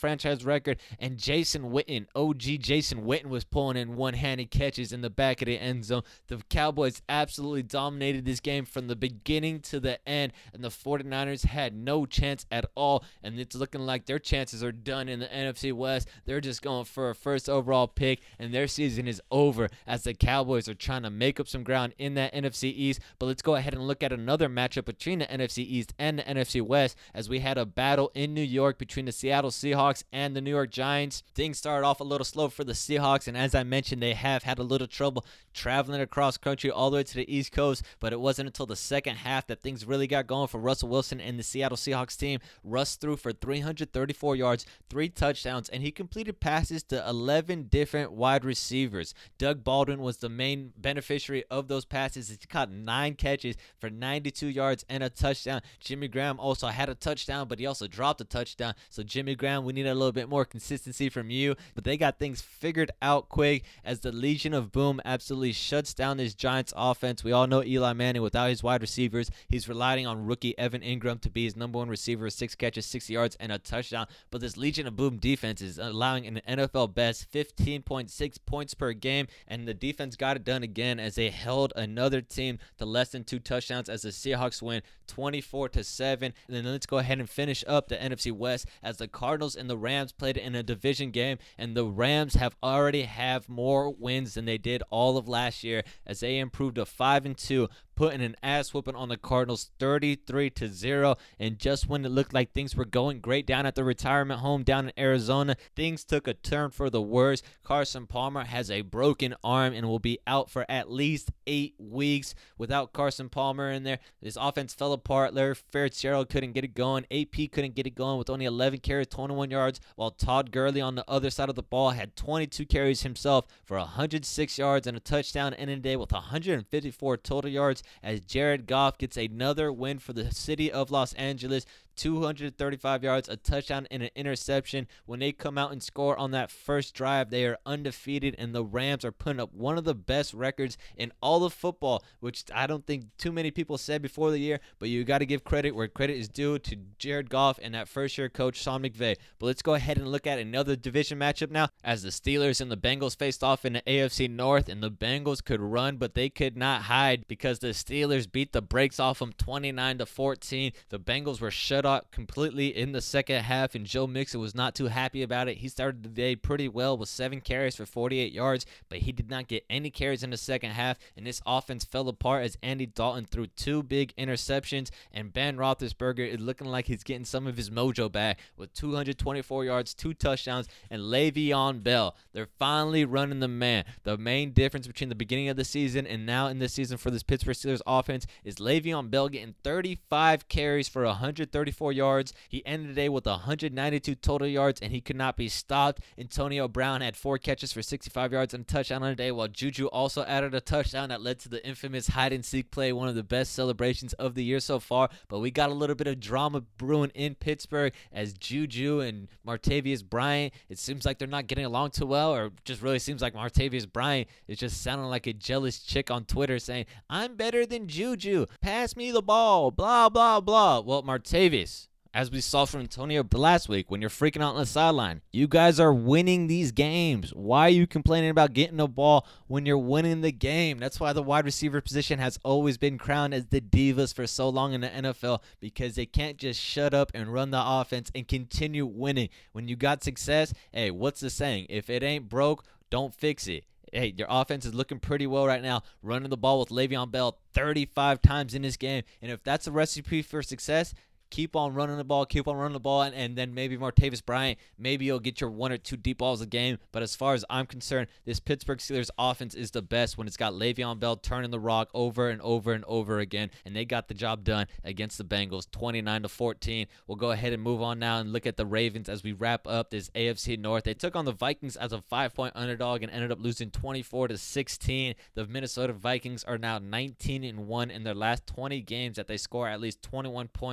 franchise record, and Jason Witten, O G Jason Witten, was pulling in one-handed catches in the back of the end zone. The Cowboys absolutely dominated this game from the beginning to the end, and the 49ers had no chance at all, and it's looking like their chances are done in the N F C West. They're just going for a first overall pick, and their season is over as the Cowboys are trying to make up some ground in that N F C East. But let's go ahead and look at another matchup between the N F C East and the N F C West, as we had a battle in New York between the Seattle Seahawks and the New York Giants. Things started off a little slow for the Seahawks, and as I mentioned, they have had a little trouble traveling across country all the way to the East Coast, but it wasn't until the second half that things really got going for Russell Wilson and the Seattle Seahawks team. Russ threw for three hundred thirty-four yards, three touchdowns, and he completed passes to eleven different wide receivers. Doug Baldwin was the main beneficiary of those passes. He caught nine catches for ninety-two yards and a touchdown. Jimmy Graham also had a touchdown, but he also dropped a touchdown. So Jimmy Graham, we need a little bit more consistency from you, but they got things figured out quick as the Legion of Boom absolutely shuts down this Giants offense. We all know Eli Manning, without his wide receivers, he's relying on rookie Evan Ingram to be his number one receiver, six catches, sixty yards, and a touchdown. But this Legion of Boom defense is allowing an N F L best fifteen point six points per game, and the defense got it done again as they held another team to less than two touchdowns as the Seahawks win twenty-four to seven. And then let's go ahead and finish up the N F C West as the Cardinals and the Rams played in a division game, and the Rams have already have more wins than they did all of last year as they improved to five and two, putting an ass whooping on the Cardinals thirty-three to zero. And just when it looked like things were going great down at the retirement home down in Arizona, things took a turn for the worse. Carson Palmer has a broken arm and will be out for at least eight weeks. Without Carson Palmer in there, this offense fell apart. Larry Fitzgerald couldn't get it going. A P couldn't get it going with only eleven carries, twenty-one yards, while Todd Gurley on the other side of the ball had twenty-two carries himself for one hundred six yards and a touchdown, ending the day with one hundred fifty-four total yards as Jared Goff gets another win for the city of Los Angeles. two hundred thirty-five yards, a touchdown, and an interception. When they come out and score on that first drive, they are undefeated, and the Rams are putting up one of the best records in all of football, which I don't think too many people said before the year, but you got to give credit where credit is due to Jared Goff and that first-year coach, Sean McVay. But let's go ahead and look at another division matchup now as the Steelers and the Bengals faced off in the A F C North, and the Bengals could run, but they could not hide because the Steelers beat the brakes off them twenty-nine to fourteen. The Bengals were shut out completely in the second half, and Joe Mixon was not too happy about it. He started the day pretty well with seven carries for forty-eight yards, but he did not get any carries in the second half, and this offense fell apart as Andy Dalton threw two big interceptions, and Ben Roethlisberger is looking like he's getting some of his mojo back with two hundred twenty-four yards, two touchdowns, and Le'Veon Bell. They're finally running the man. The main difference between the beginning of the season and now in this season for this Pittsburgh Steelers offense is Le'Veon Bell getting thirty-five carries for one hundred thirty-four yards. He ended the day with one hundred ninety-two total yards, and he could not be stopped. Antonio Brown had four catches for sixty-five yards and a touchdown on the day, while Juju also added a touchdown that led to the infamous hide-and-seek play, one of the best celebrations of the year so far. But we got a little bit of drama brewing in Pittsburgh as Juju and Martavius Bryant, it seems like they're not getting along too well, or just really seems like Martavius Bryant is just sounding like a jealous chick on Twitter saying, "I'm better than Juju, pass me the ball, blah, blah, blah." Well, Martavius, as we saw from Antonio last week, when you're freaking out on the sideline, you guys are winning these games. Why are you complaining about getting the ball when you're winning the game? That's why the wide receiver position has always been crowned as the divas for so long in the N F L, because they can't just shut up and run the offense and continue winning. When you got success, hey, what's the saying? If it ain't broke, don't fix it. Hey, your offense is looking pretty well right now, running the ball with Le'Veon Bell thirty-five times in this game. And if that's a recipe for success, keep on running the ball, keep on running the ball, and, and then maybe Martavis Bryant, maybe you'll get your one or two deep balls a game. But as far as I'm concerned, this Pittsburgh Steelers offense is the best when it's got Le'Veon Bell turning the rock over and over and over again, and they got the job done against the Bengals, twenty-nine to fourteen. We'll go ahead and move on now and look at the Ravens as we wrap up this A F C North. They took on the Vikings as a five-point underdog and ended up losing twenty-four to sixteen. The Minnesota Vikings are now nineteen and one in their last twenty games that they score at least twenty-one points under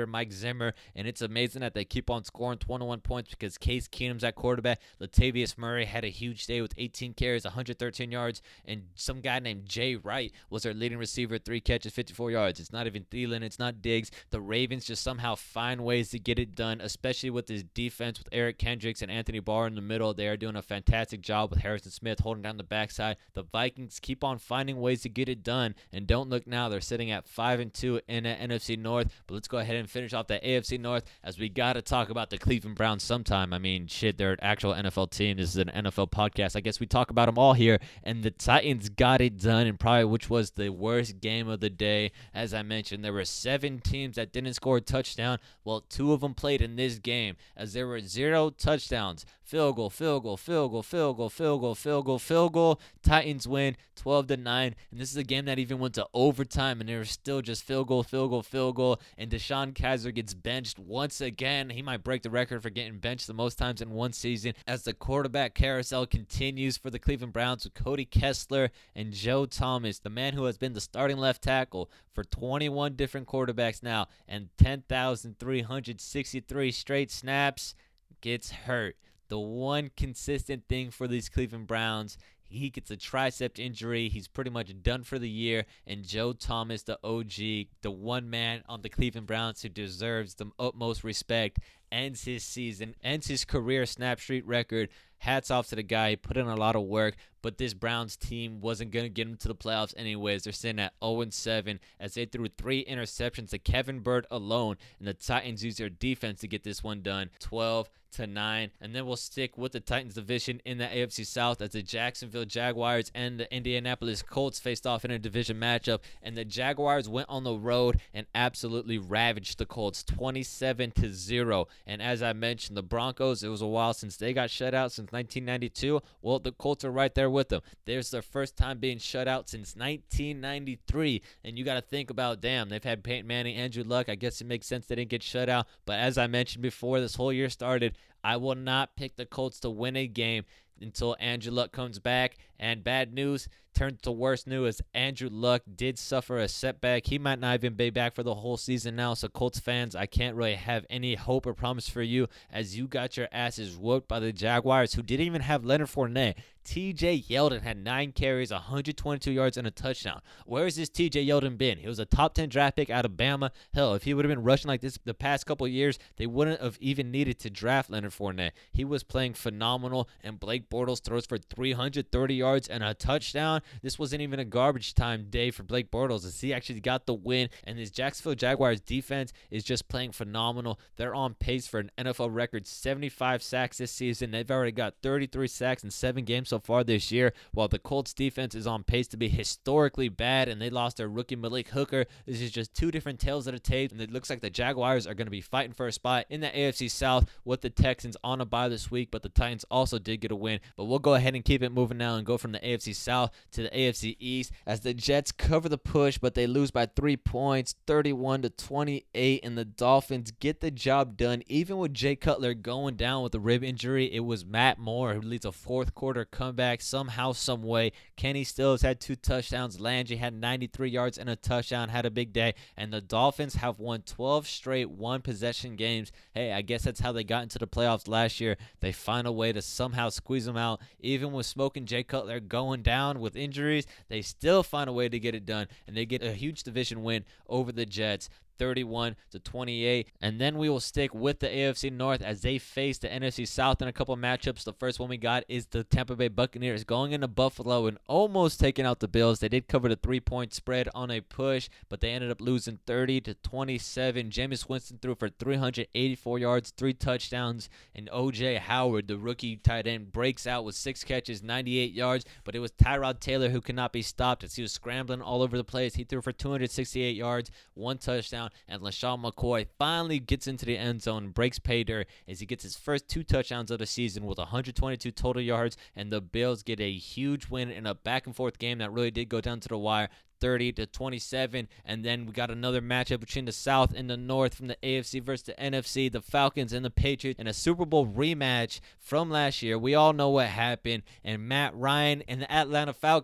receiver Mike Zimmer, and it's amazing that they keep on scoring twenty-one points because Case Keenum's at quarterback. Latavius Murray had a huge day with eighteen carries, one hundred thirteen yards, and some guy named Jay Wright was their leading receiver, three catches, fifty-four yards. It's not even Thielen, it's not Diggs. The Ravens just somehow find ways to get it done, especially with this defense with Eric Kendricks and Anthony Barr in the middle. They are doing a fantastic job with Harrison Smith holding down the backside. The Vikings keep on finding ways to get it done, and don't look now, they're sitting at five and two in the N F C North. But let's go ahead and finish off the A F C North, as we got to talk about the Cleveland Browns sometime. I mean, shit, they're an actual N F L team. This is an N F L podcast. I guess we talk about them all here, and the Titans got it done, and probably which was the worst game of the day. As I mentioned, there were seven teams that didn't score a touchdown. Well, two of them played in this game, as there were zero touchdowns. Field goal, field goal, field goal, field goal, field goal, field goal, field goal. Titans win twelve to nine, and this is a game that even went to overtime, and there was still just field goal, field goal, field goal, and Deshaun Kaiser gets benched once again. He might break the record for getting benched the most times in one season, as the quarterback carousel continues for the Cleveland Browns with Cody Kessler and Joe Thomas, the man who has been the starting left tackle for twenty-one different quarterbacks now and ten thousand three hundred sixty-three straight snaps, gets hurt. The one consistent thing for these Cleveland Browns, he gets a tricep injury. He's pretty much done for the year. And Joe Thomas, the O G, the one man on the Cleveland Browns who deserves the utmost respect, ends his season, ends his career snap streak record. Hats off to the guy. He put in a lot of work, but this Browns team wasn't going to get him to the playoffs anyways. They're sitting at oh and seven as they threw three interceptions to Kevin Byrd alone, and the Titans used their defense to get this one done, twelve to nine. And then we'll stick with the Titans division in the A F C South, as the Jacksonville Jaguars and the Indianapolis Colts faced off in a division matchup, and the Jaguars went on the road and absolutely ravaged the Colts, twenty-seven to zero. And as I mentioned, the Broncos, it was a while since they got shut out, since nineteen ninety-two. Well, the Colts are right there with them. There's their first time being shut out since nineteen ninety-three, and you got to think about, damn, they've had Peyton Manning, Andrew Luck. I guess it makes sense they didn't get shut out, but as I mentioned before this whole year started, I will not pick the Colts to win a game until Andrew Luck comes back. And bad news turned to worse news, as Andrew Luck did suffer a setback. He might not even be back for the whole season now. So Colts fans, I can't really have any hope or promise for you, as you got your asses whooped by the Jaguars, who didn't even have Leonard Fournette. T J Yeldon had nine carries, one hundred twenty-two yards, and a touchdown. Where has this T J Yeldon been? He was a top ten draft pick out of Bama. Hell, if he would have been rushing like this the past couple of years, they wouldn't have even needed to draft Leonard Fournette. He was playing phenomenal, and Blake Bortles throws for three hundred thirty yards and a touchdown. This wasn't even a garbage time day for Blake Bortles, as he actually got the win, and this Jacksonville Jaguars defense is just playing phenomenal. They're on pace for an N F L record seventy-five sacks this season. They've already got thirty-three sacks in seven games so far this year, while the Colts defense is on pace to be historically bad, and they lost their rookie Malik Hooker. This is just two different tales of the tape, and it looks like the Jaguars are going to be fighting for a spot in the A F C South with the Texans on a bye this week, but the Titans also did get a win. But we'll go ahead and keep it moving now and go from the A F C South to the A F C East, as the Jets cover the push, but they lose by three points, thirty-one to twenty-eight, and the Dolphins get the job done. Even with Jay Cutler going down with a rib injury, it was Matt Moore who leads a fourth quarter comeback somehow, some way. Kenny Stills had two touchdowns. Landry had ninety-three yards and a touchdown, had a big day, and the Dolphins have won twelve straight one-possession games. Hey, I guess that's how they got into the playoffs last year. They find a way to somehow squeeze them out. Even with Smoking Jay Cutler going down with injuries, they still find a way to get it done, and they get a huge division win over the Jets, thirty-one to twenty-eight. And then we will stick with the A F C North as they face the N F C South in a couple of matchups. The first one we got is the Tampa Bay Buccaneers going into Buffalo and almost taking out the Bills. They did cover the three-point spread on a push, but they ended up losing thirty to twenty-seven. Jameis Winston threw for three hundred eighty-four yards, three touchdowns, and O J Howard, the rookie tight end, breaks out with six catches, ninety-eight yards, but it was Tyrod Taylor who could not be stopped as he was scrambling all over the place. He threw for two hundred sixty-eight yards, one touchdown, and LaShawn McCoy finally gets into the end zone and breaks pay dirt as he gets his first two touchdowns of the season with one hundred twenty-two total yards, and the Bills get a huge win in a back-and-forth game that really did go down to the wire, thirty to twenty-seven. And then we got another matchup between the South and the North from the A F C versus the N F C, the Falcons and the Patriots, in a Super Bowl rematch from last year. We all know what happened, and Matt Ryan and the Atlanta Falcons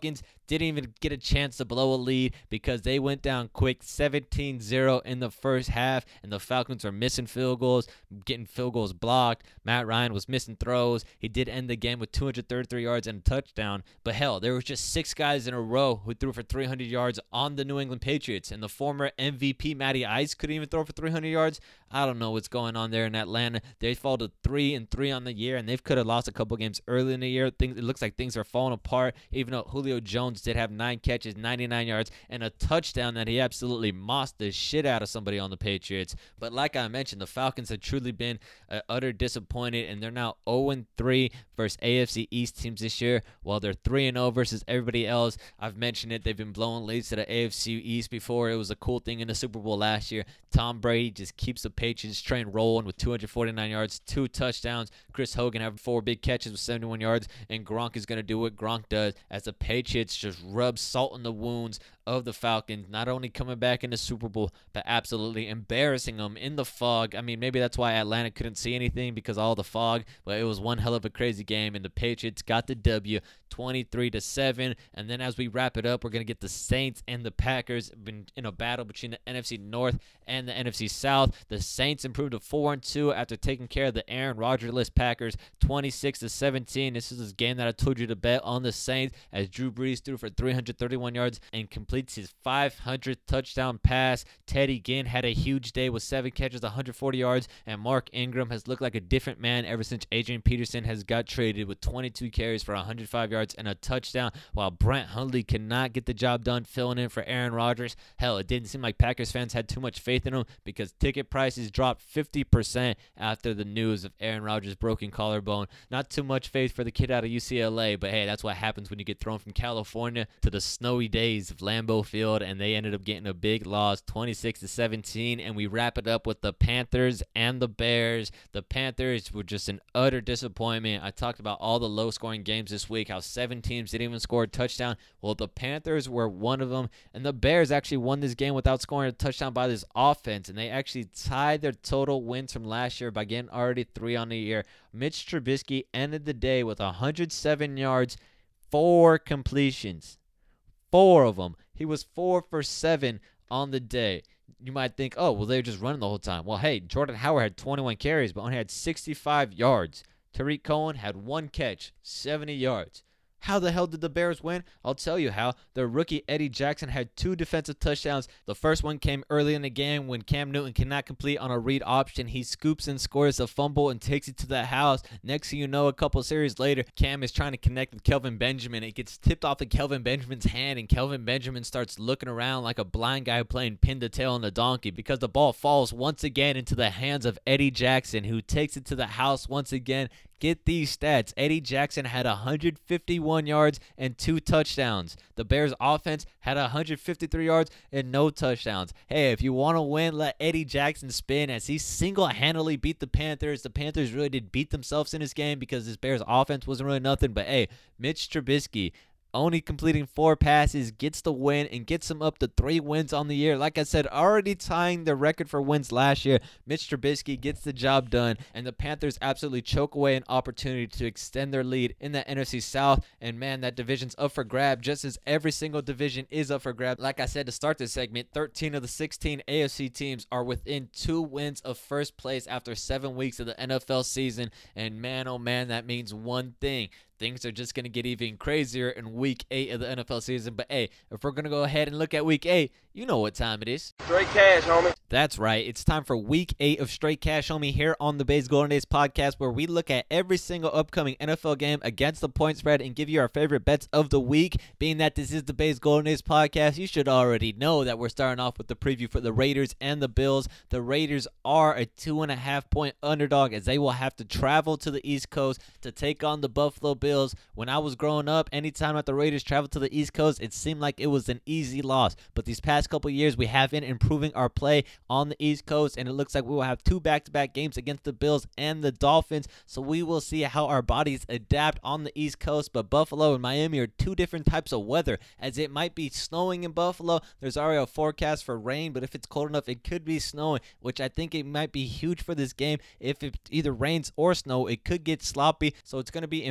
didn't even get a chance to blow a lead because they went down quick seventeen zero in the first half, and the Falcons were missing field goals, getting field goals blocked. Matt Ryan was missing throws. He did end the game with two hundred thirty-three yards and a touchdown, but hell, there was just six guys in a row who threw for three hundred yards on the New England Patriots, and the former M V P Matty Ice couldn't even throw for three hundred yards. I don't know what's going on there in Atlanta. They fall to three and three on the year, and they could have lost a couple games early in the year. Things, it looks like things are falling apart, even though Julio Jones did have nine catches, ninety-nine yards, and a touchdown that he absolutely mossed the shit out of somebody on the Patriots. But like I mentioned, the Falcons have truly been uh, utter disappointed, and they're now oh and three versus A F C East teams this year, while they're three and oh versus everybody else. I've mentioned it. They've been blowing leads to the A F C East before. It was a cool thing in the Super Bowl last year. Tom Brady just keeps the Patriots train rolling with two hundred forty-nine yards, two touchdowns. Chris Hogan having four big catches with seventy-one yards, and Gronk is going to do what Gronk does as the Patriots just rub salt in the wounds of the Falcons, not only coming back in the Super Bowl, but absolutely embarrassing them in the fog. I mean, maybe that's why Atlanta couldn't see anything because of all the fog, but it was one hell of a crazy game, and the Patriots got the W twenty-three to seven. And then as we wrap it up, we're going to get the Saints and the Packers been in a battle between the N F C North and the N F C South. The Saints improved to four and two after taking care of the Aaron Rodgers-less Packers twenty-six to seventeen. This is a game that I told you to bet on the Saints, as Drew Brees threw for three hundred thirty-one yards and completes his five hundredth touchdown pass. Teddy Ginn had a huge day with seven catches, one hundred forty yards, and Mark Ingram has looked like a different man ever since Adrian Peterson has got traded with twenty-two carries for one hundred five yards and a touchdown, while Brent Hundley cannot get the job done filling in for Aaron Rodgers. Hell, it didn't seem like Packers fans had too much faith in him because ticket prices dropped fifty percent after the news of Aaron Rodgers' broken collarbone. Not too much faith for the kid out of U C L A, but hey, that's what happens when you get thrown from California to the snowy days of Lambeau Field, and they ended up getting a big loss, twenty-six to seventeen. And we wrap it up with the Panthers and the Bears. The Panthers were just an utter disappointment. I talked about all the low-scoring games this week, how seven teams didn't even score a touchdown. Well, the Panthers were one of them, and the Bears actually won this game without scoring a touchdown by this offense, and they actually tied their total wins from last year by getting already three on the year. Mitch Trubisky ended the day with one hundred seven yards, four completions. Four of them. He was four for seven on the day. You might think, oh, well, they were just running the whole time. Well, hey, Jordan Howard had twenty-one carries, but only had sixty-five yards. Tariq Cohen had one catch, seventy yards. How the hell did the Bears win? I'll tell you how. Their rookie Eddie Jackson had two defensive touchdowns. The first one came early in the game when Cam Newton cannot complete on a read option. He scoops and scores a fumble and takes it to the house. Next thing you know, a couple series later, Cam is trying to connect with Kelvin Benjamin. It gets tipped off of Kelvin Benjamin's hand, and Kelvin Benjamin starts looking around like a blind guy playing pin the tail on the donkey because the ball falls once again into the hands of Eddie Jackson, who takes it to the house once again. Get these stats. Eddie Jackson had one hundred fifty-one yards and two touchdowns. The Bears offense had one hundred fifty-three yards and no touchdowns. Hey, if you want to win, let Eddie Jackson spin, as he single-handedly beat the Panthers. The Panthers really did beat themselves in this game because this Bears offense wasn't really nothing. But hey, Mitch Trubisky, only completing four passes, gets the win and gets them up to three wins on the year. Like I said, already tying the record for wins last year. Mitch Trubisky gets the job done, and the Panthers absolutely choke away an opportunity to extend their lead in the N F C South. And man, that division's up for grab, just as every single division is up for grab. Like I said to start this segment, thirteen of the sixteen A F C teams are within two wins of first place after seven weeks of the N F L season. And man, oh man, that means one thing. Things are just going to get even crazier in week eight of the N F L season. But hey, if we're going to go ahead and look at week eight, you know what time it is. Straight cash, homie. That's right. It's time for week eight of Straight Cash, homie, here on the Bays Golden Days podcast, where we look at every single upcoming N F L game against the point spread and give you our favorite bets of the week. Being that this is the Bays Golden Days podcast, you should already know that we're starting off with the preview for the Raiders and the Bills. The Raiders are a two and a half point underdog, as they will have to travel to the East Coast to take on the Buffalo Bills. When I was growing up, anytime that the Raiders traveled to the East Coast, it seemed like it was an easy loss. But these past couple years, we have been improving our play on the East Coast, and it looks like we will have two back-to-back games against the Bills and the Dolphins. So we will see how our bodies adapt on the East Coast. But Buffalo and Miami are two different types of weather, as it might be snowing in Buffalo. There's already a forecast for rain, but if it's cold enough, it could be snowing, which I think it might be huge for this game. If it either rains or snow, it could get sloppy. So it's going to be important for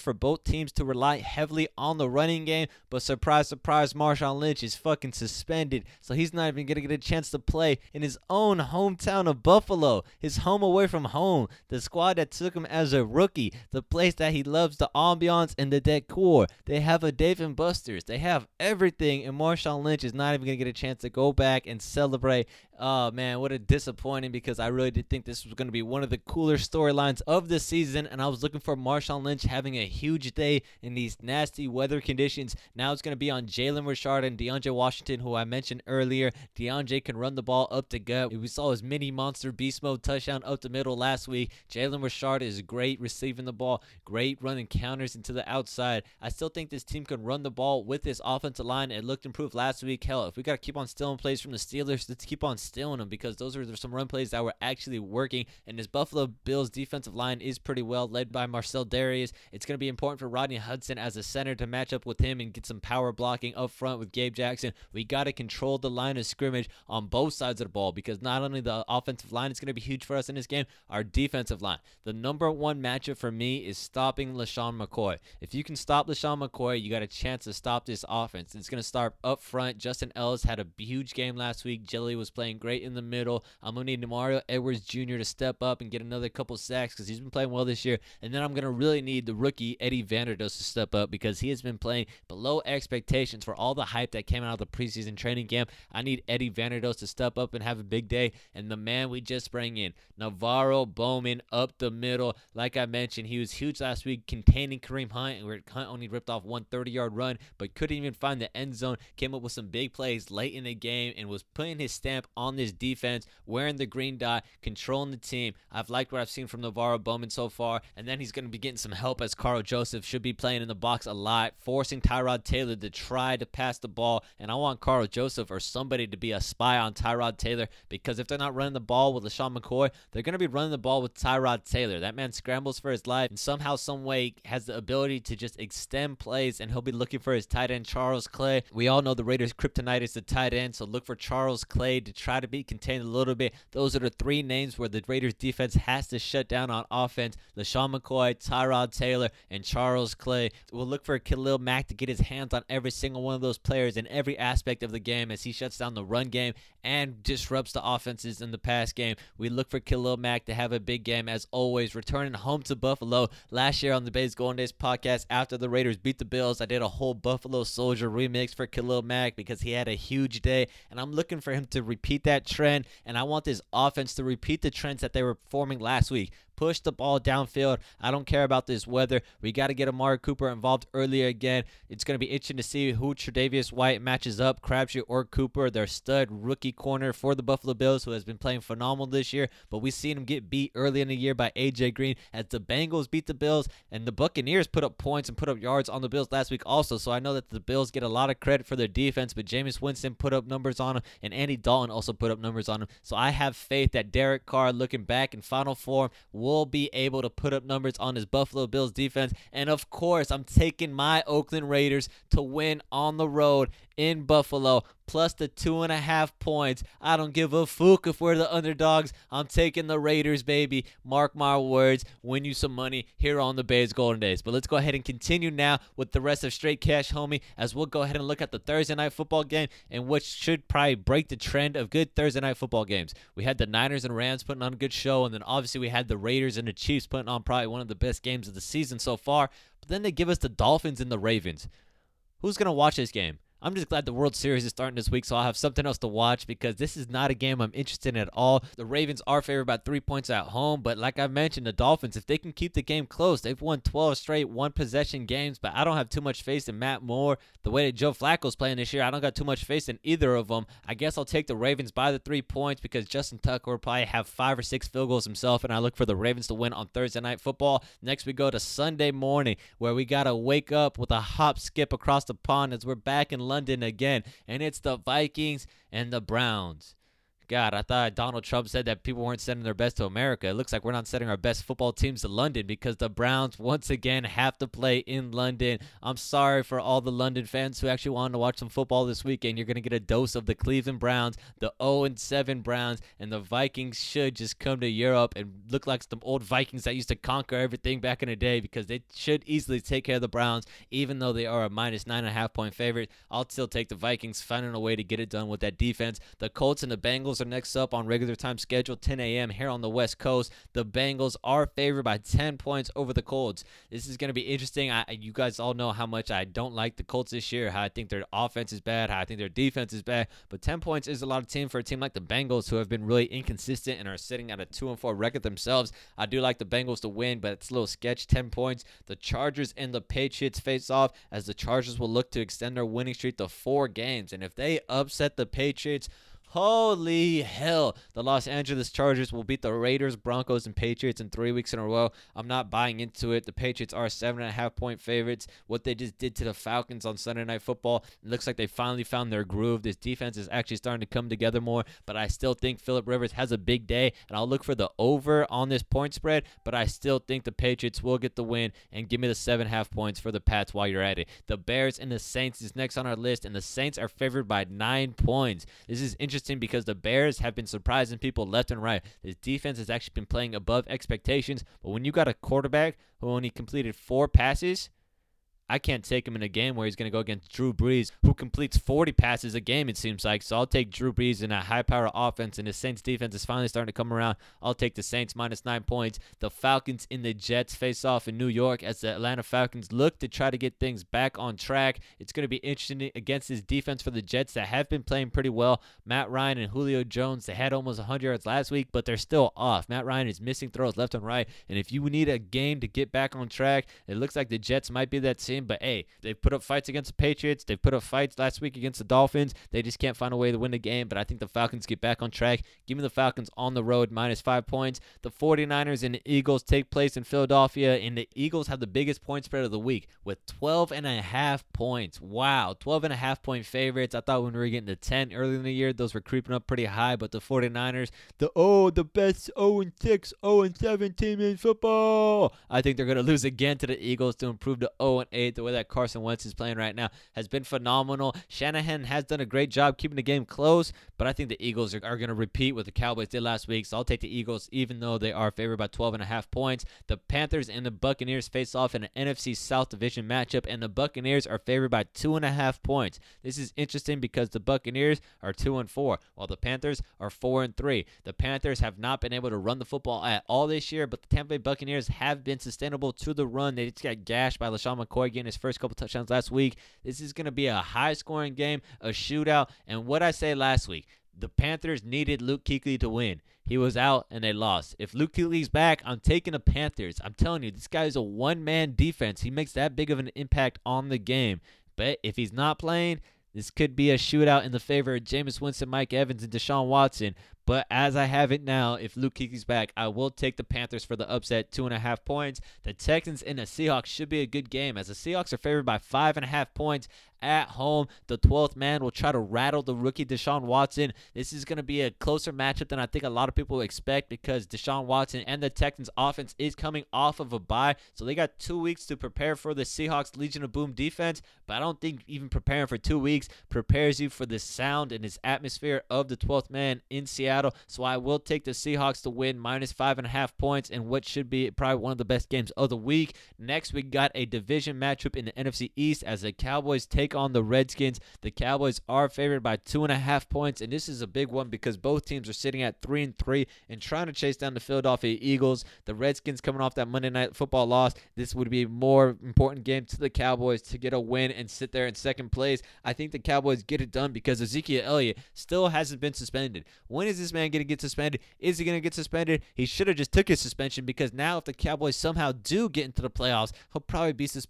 for both teams to rely heavily on the running game, but surprise, surprise, Marshawn Lynch is fucking suspended, so he's not even going to get a chance to play in his own hometown of Buffalo, his home away from home, the squad that took him as a rookie, the place that he loves, the ambiance and the decor. They have a Dave and Buster's. They have everything, and Marshawn Lynch is not even going to get a chance to go back and celebrate. Oh, man, what a disappointing, because I really did think this was going to be one of the cooler storylines of the season, and I was looking for Marshawn Lynch having a huge day in these nasty weather conditions. Now it's going to be on Jalen Richard and DeAndre Washington, who I mentioned earlier. DeAndre can run the ball up the gut. We saw his mini monster beast mode touchdown up the middle last week. Jalen Richard is great receiving the ball, great running counters into the outside. I still think this team can run the ball with this offensive line. It looked improved last week. Hell, if we got to keep on stealing plays from the Steelers, let's keep on stealing them, because those are some run plays that were actually working. And this Buffalo Bills defensive line is pretty well led by Marcel Darius. It's going to be important for Rodney Hudson as a center to match up with him and get some power blocking up front with Gabe Jackson. We got to control the line of scrimmage on both sides of the ball, because not only the offensive line is going to be huge for us in this game, our defensive line. The number one matchup for me is stopping LaShawn McCoy. If you can stop LaShawn McCoy, you got a chance to stop this offense. It's going to start up front. Justin Ellis had a huge game last week. Jelly was playing great in the middle. I'm going to need Mario Edwards Junior to step up and get another couple sacks, because he's been playing well this year. And then I'm going to really need the rookie Eddie Vanderdoes to step up, because he has been playing below expectations for all the hype that came out of the preseason training camp. I need Eddie Vanderdoes to step up and have a big day. And the man we just bring in, Navarro Bowman, up the middle. Like I mentioned, he was huge last week containing Kareem Hunt, where Hunt only ripped off one thirty-yard run, but couldn't even find the end zone. Came up with some big plays late in the game and was putting his stamp on this defense, wearing the green dot, controlling the team. I've liked what I've seen from Navarro Bowman so far, and then he's going to be getting some help, as Carl Joseph should be playing in the box a lot, forcing Tyrod Taylor to try to pass the ball. And I want Carl Joseph or somebody to be a spy on Tyrod Taylor, because if they're not running the ball with LaShawn McCoy, they're going to be running the ball with Tyrod Taylor. That man scrambles for his life and somehow, some way has the ability to just extend plays, and he'll be looking for his tight end, Charles Clay. We all know the Raiders' kryptonite is the tight end, so look for Charles Clay to try to be contained a little bit. Those are the three names where the Raiders defense has to shut down on offense: LaShawn McCoy, Tyrod Taylor, and Charles Clay. We'll look for Khalil Mack to get his hands on every single one of those players in every aspect of the game, as he shuts down the run game and disrupts the offenses in the pass game. We look for Khalil Mack to have a big game, as always, returning home to Buffalo. Last year on the Bays Golden Days podcast, after the Raiders beat the Bills, I did a whole Buffalo Soldier remix for Khalil Mack, because he had a huge day, and I'm looking for him to repeat that trend, and I want this offense to repeat the trends that they were performing last week. Push the ball downfield. I don't care about this weather. We got to get Amari Cooper involved earlier again. It's going to be interesting to see who Tre'Davious White matches up, Crabtree or Cooper, their stud rookie corner for the Buffalo Bills, who has been playing phenomenal this year. But we've seen him get beat early in the year by A J Green, as the Bengals beat the Bills, and the Buccaneers put up points and put up yards on the Bills last week also. So I know that the Bills get a lot of credit for their defense, but Jameis Winston put up numbers on him, and Andy Dalton also put up numbers on him. So I have faith that Derek Carr, looking back in final form, will be able to put up numbers on his Buffalo Bills defense. And of course, I'm taking my Oakland Raiders to win on the road in Buffalo, plus the two and a half points. I don't give a fuck if we're the underdogs. I'm taking the Raiders, baby. Mark my words, win you some money here on the Bays Golden Days. But let's go ahead and continue now with the rest of Straight Cash, homie, as we'll go ahead and look at the Thursday night football game, and which should probably break the trend of good Thursday night football games. We had the Niners and Rams putting on a good show, and then obviously we had the Raiders and the Chiefs putting on probably one of the best games of the season so far. But then they give us the Dolphins and the Ravens. Who's going to watch this game? I'm just glad the World Series is starting this week, so I'll have something else to watch, because this is not a game I'm interested in at all. The Ravens are favored by three points at home, but like I mentioned, the Dolphins, if they can keep the game close, they've won twelve straight one-possession games, but I don't have too much faith in Matt Moore. The way that Joe Flacco's playing this year, I don't got too much faith in either of them. I guess I'll take the Ravens by the three points, because Justin Tucker will probably have five or six field goals himself, and I look for the Ravens to win on Thursday Night Football. Next, we go to Sunday morning, where we got to wake up with a hop, skip across the pond, as we're back in London again. And it's the Vikings and the Browns. God, I thought Donald Trump said that people weren't sending their best to America. It looks like we're not sending our best football teams to London because the Browns once again have to play in London. I'm sorry for all the London fans who actually wanted to watch some football this weekend. You're going to get a dose of the Cleveland Browns, the oh and seven Browns, and the Vikings should just come to Europe and look like some old Vikings that used to conquer everything back in the day, because they should easily take care of the Browns, even though they are a minus nine and a half point favorite. I'll still take the Vikings, finding a way to get it done with that defense. The Colts and the Bengals are next up on regular time schedule, ten a.m. here on the West Coast. The Bengals are favored by ten points over the Colts. This is going to be interesting. I, you guys all know how much I don't like the Colts this year, how I think their offense is bad, how I think their defense is bad, but ten points is a lot of team for a team like the Bengals, who have been really inconsistent and are sitting at a two and four record themselves. I do like the Bengals to win, but it's a little sketch. ten points. The Chargers and the Patriots face off, as the Chargers will look to extend their winning streak to four games, and if they upset the Patriots, holy hell, the Los Angeles Chargers will beat the Raiders, Broncos, and Patriots in three weeks in a row. I'm not buying into it. The Patriots are seven and a half point favorites. What they just did to the Falcons on Sunday Night Football, it looks like they finally found their groove. This defense is actually starting to come together more, but I still think Phillip Rivers has a big day, and I'll look for the over on this point spread, but I still think the Patriots will get the win, and give me the seven and a half points for the Pats while you're at it. The Bears and the Saints is next on our list, and the Saints are favored by nine points. This is interesting because the Bears have been surprising people left and right. This defense has actually been playing above expectations, but when you got a quarterback who only completed four passes, I can't take him in a game where he's going to go against Drew Brees, who completes forty passes a game, it seems like. So I'll take Drew Brees in a high-power offense, and the Saints defense is finally starting to come around. I'll take the Saints minus nine points. The Falcons and the Jets face off in New York as the Atlanta Falcons look to try to get things back on track. It's going to be interesting against this defense for the Jets that have been playing pretty well. Matt Ryan and Julio Jones, they had almost one hundred yards last week, but they're still off. Matt Ryan is missing throws left and right, and if you need a game to get back on track, it looks like the Jets might be that team. But hey, they've put up fights against the Patriots. They've put up fights last week against the Dolphins. They just can't find a way to win the game, but I think the Falcons get back on track. Give me the Falcons on the road, minus five points. The 49ers and the Eagles take place in Philadelphia, and the Eagles have the biggest point spread of the week with twelve and a half points. Wow, twelve and a half point favorites. I thought when we were getting to ten earlier in the year, those were creeping up pretty high, but the 49ers, the oh, the best oh and six, oh and seven team in football, I think they're going to lose again to the Eagles to improve to oh and eight. The way that Carson Wentz is playing right now has been phenomenal. Shanahan has done a great job keeping the game close, but I think the Eagles are, are going to repeat what the Cowboys did last week, so I'll take the Eagles even though they are favored by twelve and a half points. The Panthers and the Buccaneers face off in an N F C South division matchup, and the Buccaneers are favored by two and a half points. This is interesting because the Buccaneers are two and four, while the Panthers are four and three. The Panthers have not been able to run the football at all this year, but the Tampa Bay Buccaneers have been sustainable to the run. They just got gashed by LaShawn McCoy getting his first couple touchdowns last week. This is going to be a high-scoring game, a shootout, and what I say last week, the Panthers needed Luke Kuechly to win. He was out, and they lost. If Luke Kuechly's back, I'm taking the Panthers. I'm telling you, this guy is a one-man defense. He makes that big of an impact on the game. But if he's not playing, this could be a shootout in the favor of Jameis Winston, Mike Evans, and Deshaun Watson. But as I have it now, if Luke Kuechly's back, I will take the Panthers for the upset, two and a half points. The Texans and the Seahawks should be a good game, as the Seahawks are favored by five and a half points at home. The twelfth man will try to rattle the rookie Deshaun Watson. This is going to be a closer matchup than I think a lot of people expect, because Deshaun Watson and the Texans offense is coming off of a bye, so they got two weeks to prepare for the Seahawks Legion of Boom defense. But I don't think even preparing for two weeks prepares you for the sound and this atmosphere of the twelfth man in Seattle. So I will take the Seahawks to win, minus five and a half points, and what should be probably one of the best games of the week. Next, we got a division matchup in the N F C East as the Cowboys take on the Redskins. The Cowboys are favored by two and a half points, and this is a big one because both teams are sitting at three and three and trying to chase down the Philadelphia Eagles. The Redskins coming off that Monday Night Football loss. This would be a more important game to the Cowboys to get a win and sit there in second place. I think the Cowboys get it done because Ezekiel Elliott still hasn't been suspended. When is this man going to get suspended? Is he going to get suspended? He should have just took his suspension, because now if the Cowboys somehow do get into the playoffs, he'll probably be suspended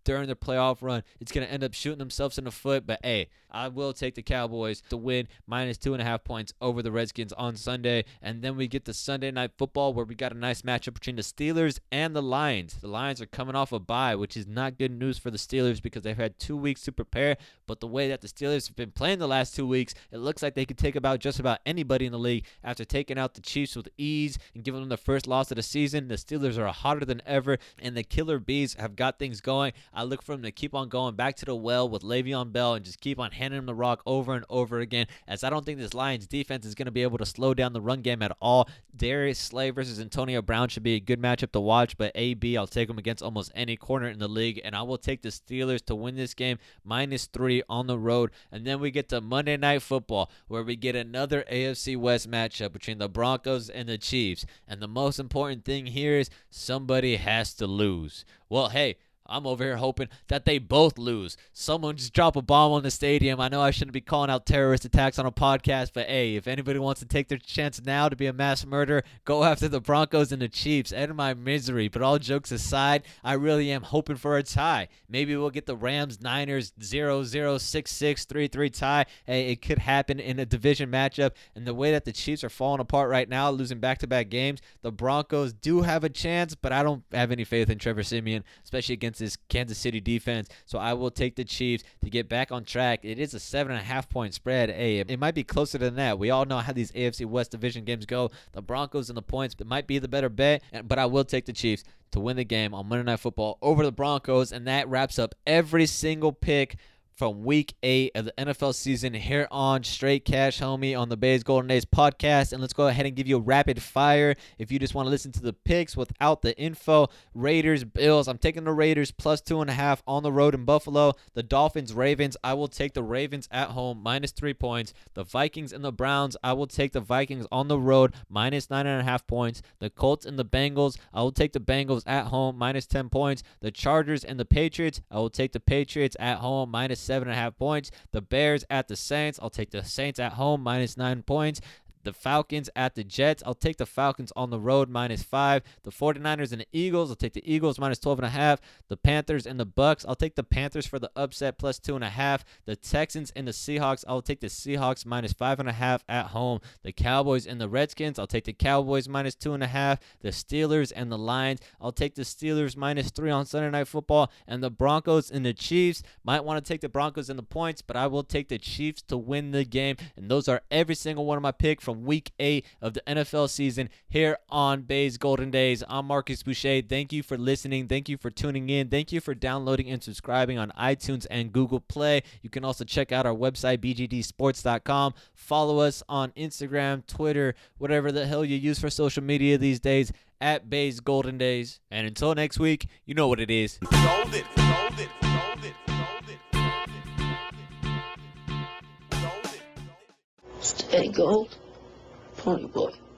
during their playoff run, it's going to end up shooting themselves in the foot. But, hey, I will take the Cowboys to win minus two and a half points over the Redskins on Sunday. And then we get to Sunday Night Football, where we got a nice matchup between the Steelers and the Lions. The Lions are coming off a bye, which is not good news for the Steelers because they've had two weeks to prepare. But the way that the Steelers have been playing the last two weeks, it looks like they could take about just about anybody in the league after taking out the Chiefs with ease and giving them the first loss of the season. The Steelers are hotter than ever, and the Killer Bees have got things going. I look for them to keep on going back to the well with Le'Veon Bell and just keep on handing him the rock over and over again, as I don't think this Lions defense is going to be able to slow down the run game at all. Darius Slay versus Antonio Brown should be a good matchup to watch, but A B, I'll take them against almost any corner in the league, and I will take the Steelers to win this game minus three on the road. And then we get to Monday Night Football, where we get another A F C West matchup between the Broncos and the Chiefs. And the most important thing here is somebody has to lose. Well, hey, I'm over here hoping that they both lose. Someone just drop a bomb on the stadium. I know I shouldn't be calling out terrorist attacks on a podcast, but hey, if anybody wants to take their chance now to be a mass murderer, go after the Broncos and the Chiefs. End my misery. But all jokes aside, I really am hoping for a tie. Maybe we'll get the Rams-Niners zero zero six six three three tie. Hey, it could happen in a division matchup. And the way that the Chiefs are falling apart right now, losing back-to-back games, the Broncos do have a chance, but I don't have any faith in Trevor Siemian, especially against this Kansas City defense. So I will take the Chiefs to get back on track. It is a seven and a half point spread. Hey, it might be closer than that. We all know how these A F C West division games go. The Broncos and the points, it might be the better bet, but I will take the Chiefs to win the game on Monday Night Football over the Broncos. And that wraps up every single pick from week eight of the N F L season here on Straight Cash Homie on the Bays Golden Days podcast. And let's go ahead and give you a rapid fire if you just want to listen to the picks without the info. Raiders, Bills. I'm taking the Raiders plus two and a half on the road in Buffalo. The Dolphins, Ravens. I will take the Ravens at home minus three points. The Vikings and the Browns. I will take the Vikings on the road minus nine and a half points. The Colts and the Bengals. I will take the Bengals at home minus ten points. The Chargers and the Patriots. I will take the Patriots at home minus seven and a half points. The Bears at the Saints. I'll take the Saints at home minus nine points. The Falcons at the Jets. I'll take the Falcons on the road minus five. The 49ers and the Eagles. I'll take the Eagles minus twelve and a half. The Panthers and the Bucks. I'll take the Panthers for the upset plus two and a half. The Texans and the Seahawks. I'll take the Seahawks minus five and a half at home. The Cowboys and the Redskins. I'll take the Cowboys minus two and a half. The Steelers and the Lions. I'll take the Steelers minus three on Sunday Night Football. And the Broncos and the Chiefs. Might want to take the Broncos and the points, but I will take the Chiefs to win the game. And those are every single one of my picks from week eight of the N F L season here on Bays Golden Days. I'm Marcus Boucher. Thank you for listening. Thank you for tuning in. Thank you for downloading and subscribing on iTunes and Google Play. You can also check out our website, b g d sports dot com. Follow us on Instagram, Twitter, whatever the hell you use for social media these days, at Bays Golden Days. And until next week, you know what it is. Golden, golden, golden, golden. Stay gold. Pony boy.